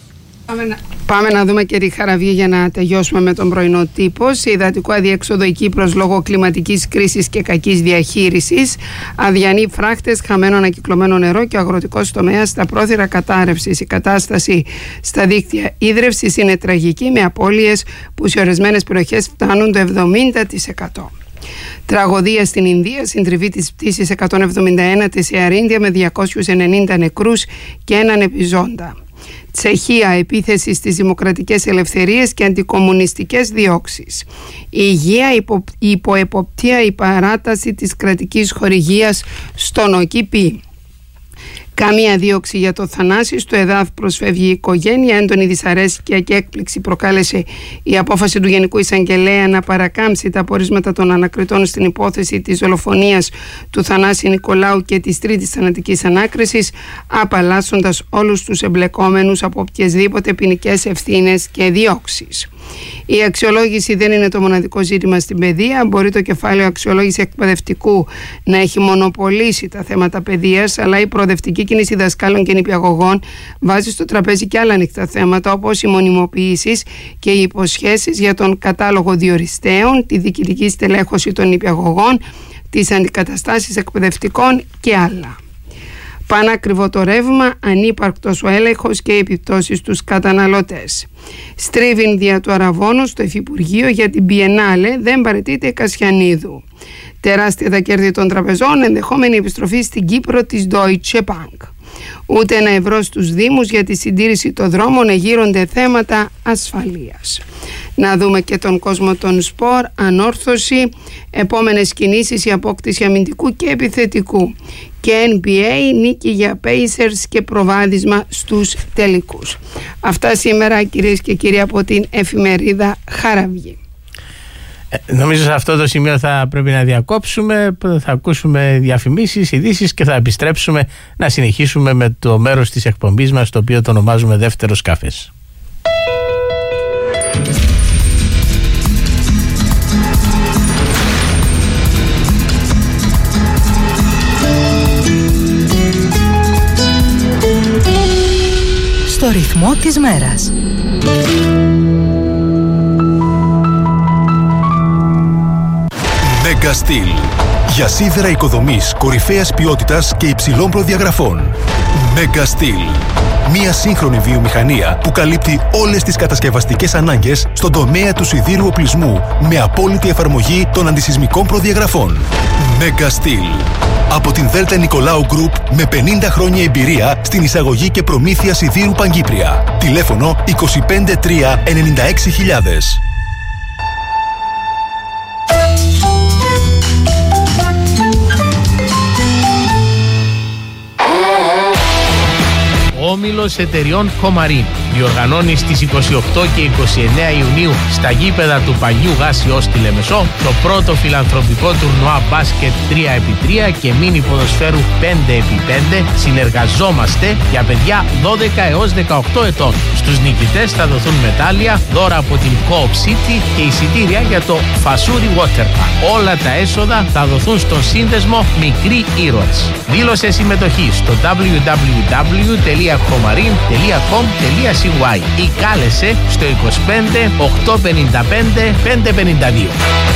Πάμε να δούμε και Χαραβή για να τελειώσουμε με τον πρωινό τύπο. Σε υδατικό αδιέξοδο η Κύπρος λόγω κλιματικής κρίσης και κακής διαχείρισης. Αδιανοί φράχτες, χαμένο ανακυκλωμένο νερό και ο αγροτικός τομέας στα πρόθυρα κατάρρευσης. Η κατάσταση στα δίκτυα ίδρευσης είναι τραγική, με απώλειες που σε ορισμένες περιοχές φτάνουν το 70%. Τραγωδία στην Ινδία, συντριβή της πτήσης 171 της Air India με 290 νεκρούς και έναν επιζώντα. Τσεχία, επίθεση στις δημοκρατικές ελευθερίες και αντικομμουνιστικές διώξεις. Η υγεία, υποεποπτεία, η παράταση της κρατικής χορηγίας στον ΟΚΙΠΗ. Καμία δίωξη για το Θανάση. Στο ΕΔΑΘ προσφεύγει η οικογένεια. Έντονη δυσαρέσκεια και έκπληξη προκάλεσε η απόφαση του Γενικού Εισαγγελέα να παρακάμψει τα απορίσματα των ανακριτών στην υπόθεση της δολοφονίας του Θανάση Νικολάου και της τρίτης θανατικής ανάκρισης, απαλλάσσοντας όλους τους εμπλεκόμενους από οποιασδήποτε ποινικές ευθύνες και διώξεις. Η αξιολόγηση δεν είναι το μοναδικό ζήτημα στην παιδεία. Μπορεί το κεφάλαιο αξιολόγηση εκπαιδευτικού να έχει μονοπολίσει τα θέματα παιδείας, αλλά η προοδευτική κίνηση δασκάλων και νηπιαγωγών βάζει στο τραπέζι και άλλα ανοιχτά θέματα, όπως οι μονιμοποιήσεις και οι υποσχέσεις για τον κατάλογο διοριστέων, τη διοικητική στελέχωση των νηπιαγωγών, τις αντικαταστάσεις εκπαιδευτικών και άλλα. Πανάκριβο το ρεύμα, ανύπαρκτος ο έλεγχος και οι επιπτώσεις στους καταναλωτές. Στρίβιν δια του Αραβώνου στο Υφυπουργείο για την Biennale, δεν παραιτείται Κασιανίδου. Τεράστια τα κέρδη των τραπεζών, ενδεχόμενη επιστροφή στην Κύπρο της Deutsche Bank. ούτε 1 ευρώ στους Δήμους για τη συντήρηση των δρόμων, εγείρονται θέματα ασφαλείας. Να δούμε και τον κόσμο των σπορ, ανόρθωση, επόμενες κινήσεις, η απόκτηση αμυντικού και επιθετικού. Και NBA, νίκη για Pacers και προβάδισμα στους τελικούς. Αυτά σήμερα, κυρίες και κύριοι, από την εφημερίδα Χαραυγή. Νομίζω σε αυτό το σημείο θα πρέπει να διακόψουμε, θα ακούσουμε διαφημίσεις, ειδήσεις και θα επιστρέψουμε να συνεχίσουμε με το μέρος της εκπομπής μας, το οποίο το ονομάζουμε Δεύτερος Καφές. Στο ρυθμό της μέρας. Mega Steel. Για σίδερα οικοδομής κορυφαίας ποιότητας και υψηλών προδιαγραφών. Mega Steel. Μία σύγχρονη βιομηχανία που καλύπτει όλες τις κατασκευαστικές ανάγκες στον τομέα του σιδήρου οπλισμού με απόλυτη εφαρμογή των αντισυσμικών προδιαγραφών. Mega Steel. Από την Δέλτα Νικολάου Group με 50 χρόνια εμπειρία στην εισαγωγή και προμήθεια σιδήρου Παγκύπρια. Τηλέφωνο 253 96000. Όμιλος Εταιριών Κομαρίν διοργανώνει στις 28 και 29 Ιουνίου στα γήπεδα του Πανιού Γάσιος στη Λεμεσό το πρώτο φιλανθρωπικό τουρνουά μπάσκετ 3x3 και μίνι ποδοσφαίρου 5x5. Συνεργαζόμαστε για παιδιά 12 έως 18 ετών. Στους νικητές θα δοθούν μετάλλια, δώρα από την Coop City και εισιτήρια για το Φασούρι Water Park. Όλα τα έσοδα θα δοθούν στον σύνδεσμο Μικροί Ήρωες. Δήλωσε συμμετοχή στο www.komarin.com.cy ή κάλεσε στο 25 855 552.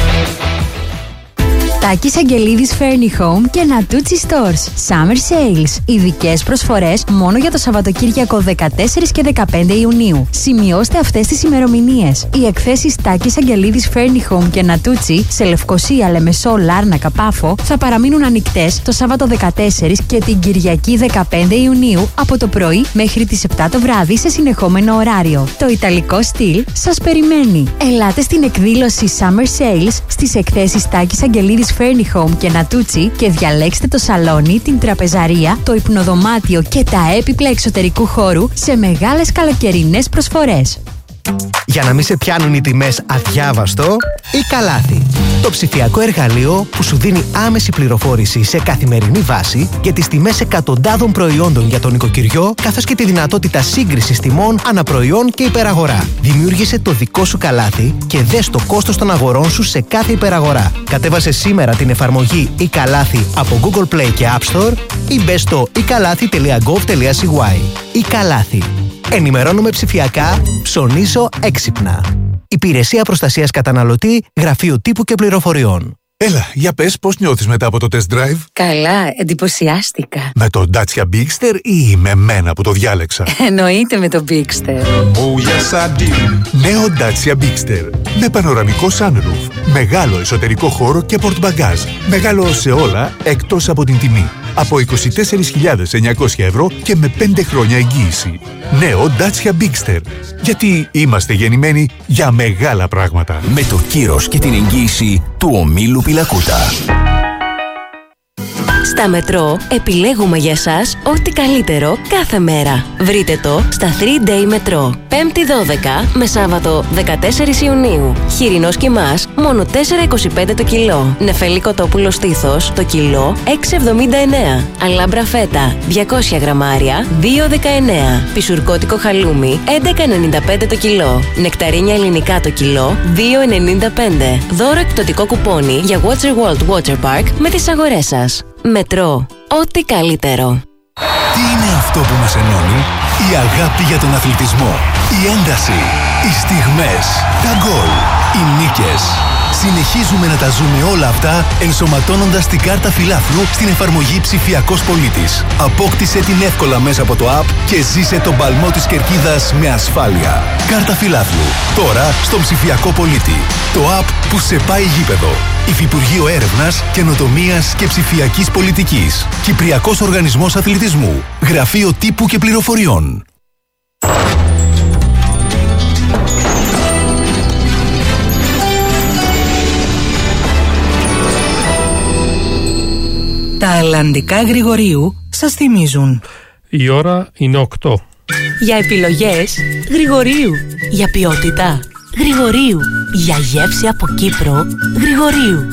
Τάκης Αγγελίδης Furni Home και Natuzzi Stores. Summer Sales. Ειδικές προσφορές μόνο για το Σαββατοκύριακο 14 και 15 Ιουνίου. Σημειώστε αυτές τις ημερομηνίες. Οι εκθέσεις Τάκης Αγγελίδης Furni Home και Natuzzi σε Λευκοσία, Λεμεσό, Λάρνακα, Πάφο θα παραμείνουν ανοιχτές το Σάββατο 14 και την Κυριακή 15 Ιουνίου από το πρωί μέχρι τις 7 το βράδυ σε συνεχόμενο ωράριο. Το ιταλικό στυλ σας περιμένει. Ελάτε στην εκδήλωση Summer Sales στις εκθέσεις Τάκης Αγγελίδης Furni Home και Natuzzi και διαλέξτε το σαλόνι, την τραπεζαρία, το υπνοδωμάτιο και τα έπιπλα εξωτερικού χώρου σε μεγάλες καλοκαιρινές προσφορές. Για να μην σε πιάνουν οι τιμές αδιάβαστο, η Καλάθη. Το ψηφιακό εργαλείο που σου δίνει άμεση πληροφόρηση σε καθημερινή βάση για τις τιμές εκατοντάδων προϊόντων για τον νοικοκυριό, καθώς και τη δυνατότητα σύγκρισης τιμών αναπροϊόν και υπεραγορά. Δημιούργησε το δικό σου καλάθι και δες το κόστος των αγορών σου σε κάθε υπεραγορά. Κατέβασε σήμερα την εφαρμογή η Καλάθη από Google Play και App Store ή μπες στο ikalάθη.gov.cy. Η Καλάθη. Ενημερώνουμε ψηφιακά, ψωνίζω έξυπνα. Υπηρεσία Προστασίας Καταναλωτή, Γραφείο Τύπου και Πληροφοριών. Έλα, για πες πώς νιώθεις μετά από το test drive. Καλά, εντυπωσιάστηκα. Με το Dacia Bigster ή με μένα που το διάλεξα? Εννοείται με το Bigster. Oh yes I do. Νέο Dacia Bigster. Με πανοραμικό sunroof, μεγάλο εσωτερικό χώρο και πορτμπαγκάζ. Μεγάλο σε όλα εκτός από την τιμή. Από 24.900 ευρώ και με 5 χρόνια εγγύηση. Νέο Dacia Bigster. Γιατί είμαστε γεννημένοι για μεγάλα πράγματα. Με το κύρος και την εγγύηση του ομίλου Πιλακούτα. Στα Μετρό επιλέγουμε για σας ό,τι καλύτερο κάθε μέρα. Βρείτε το στα 3-Day Μετρό. 5η 12 με Σάββατο 14 Ιουνίου. Χοιρινός κιμάς μόνο 4,25 το κιλό. Νεφελί κοτόπουλο στήθος το κιλό 6,79. Αλάμπρα φέτα 200 γραμμάρια 2,19. Πισουρκότικο χαλούμι 11,95 το κιλό. Νεκταρίνια ελληνικά το κιλό 2,95. Δώρο εκπτωτικό κουπόνι για Water World Water Park με τις αγορές σας. Μετρό. Ό,τι καλύτερο. Τι είναι αυτό που μας ενώνει? Η αγάπη για τον αθλητισμό, η ένταση, οι στιγμές, τα γκολ, οι νίκες. Συνεχίζουμε να τα ζούμε όλα αυτά ενσωματώνοντας την κάρτα φιλάθλου στην εφαρμογή Ψηφιακός Πολίτης. Απόκτησε την εύκολα μέσα από το app και ζήσε τον παλμό της κερκίδας με ασφάλεια. Κάρτα φιλάθλου. Τώρα στον Ψηφιακό Πολίτη. Το app που σε πάει γήπεδο. Υφυπουργείο Έρευνας, Καινοτομίας και Ψηφιακής Πολιτικής. Κυπριακός Οργανισμός Αθλητισμού. Γραφείο Τύπου και Πληροφοριών. Τα αλλαντικά Γρηγορίου σας θυμίζουν. Η ώρα είναι 8. Για επιλογές Γρηγορίου. Για ποιότητα Γρηγορίου. Για γεύση από Κύπρο Γρηγορίου.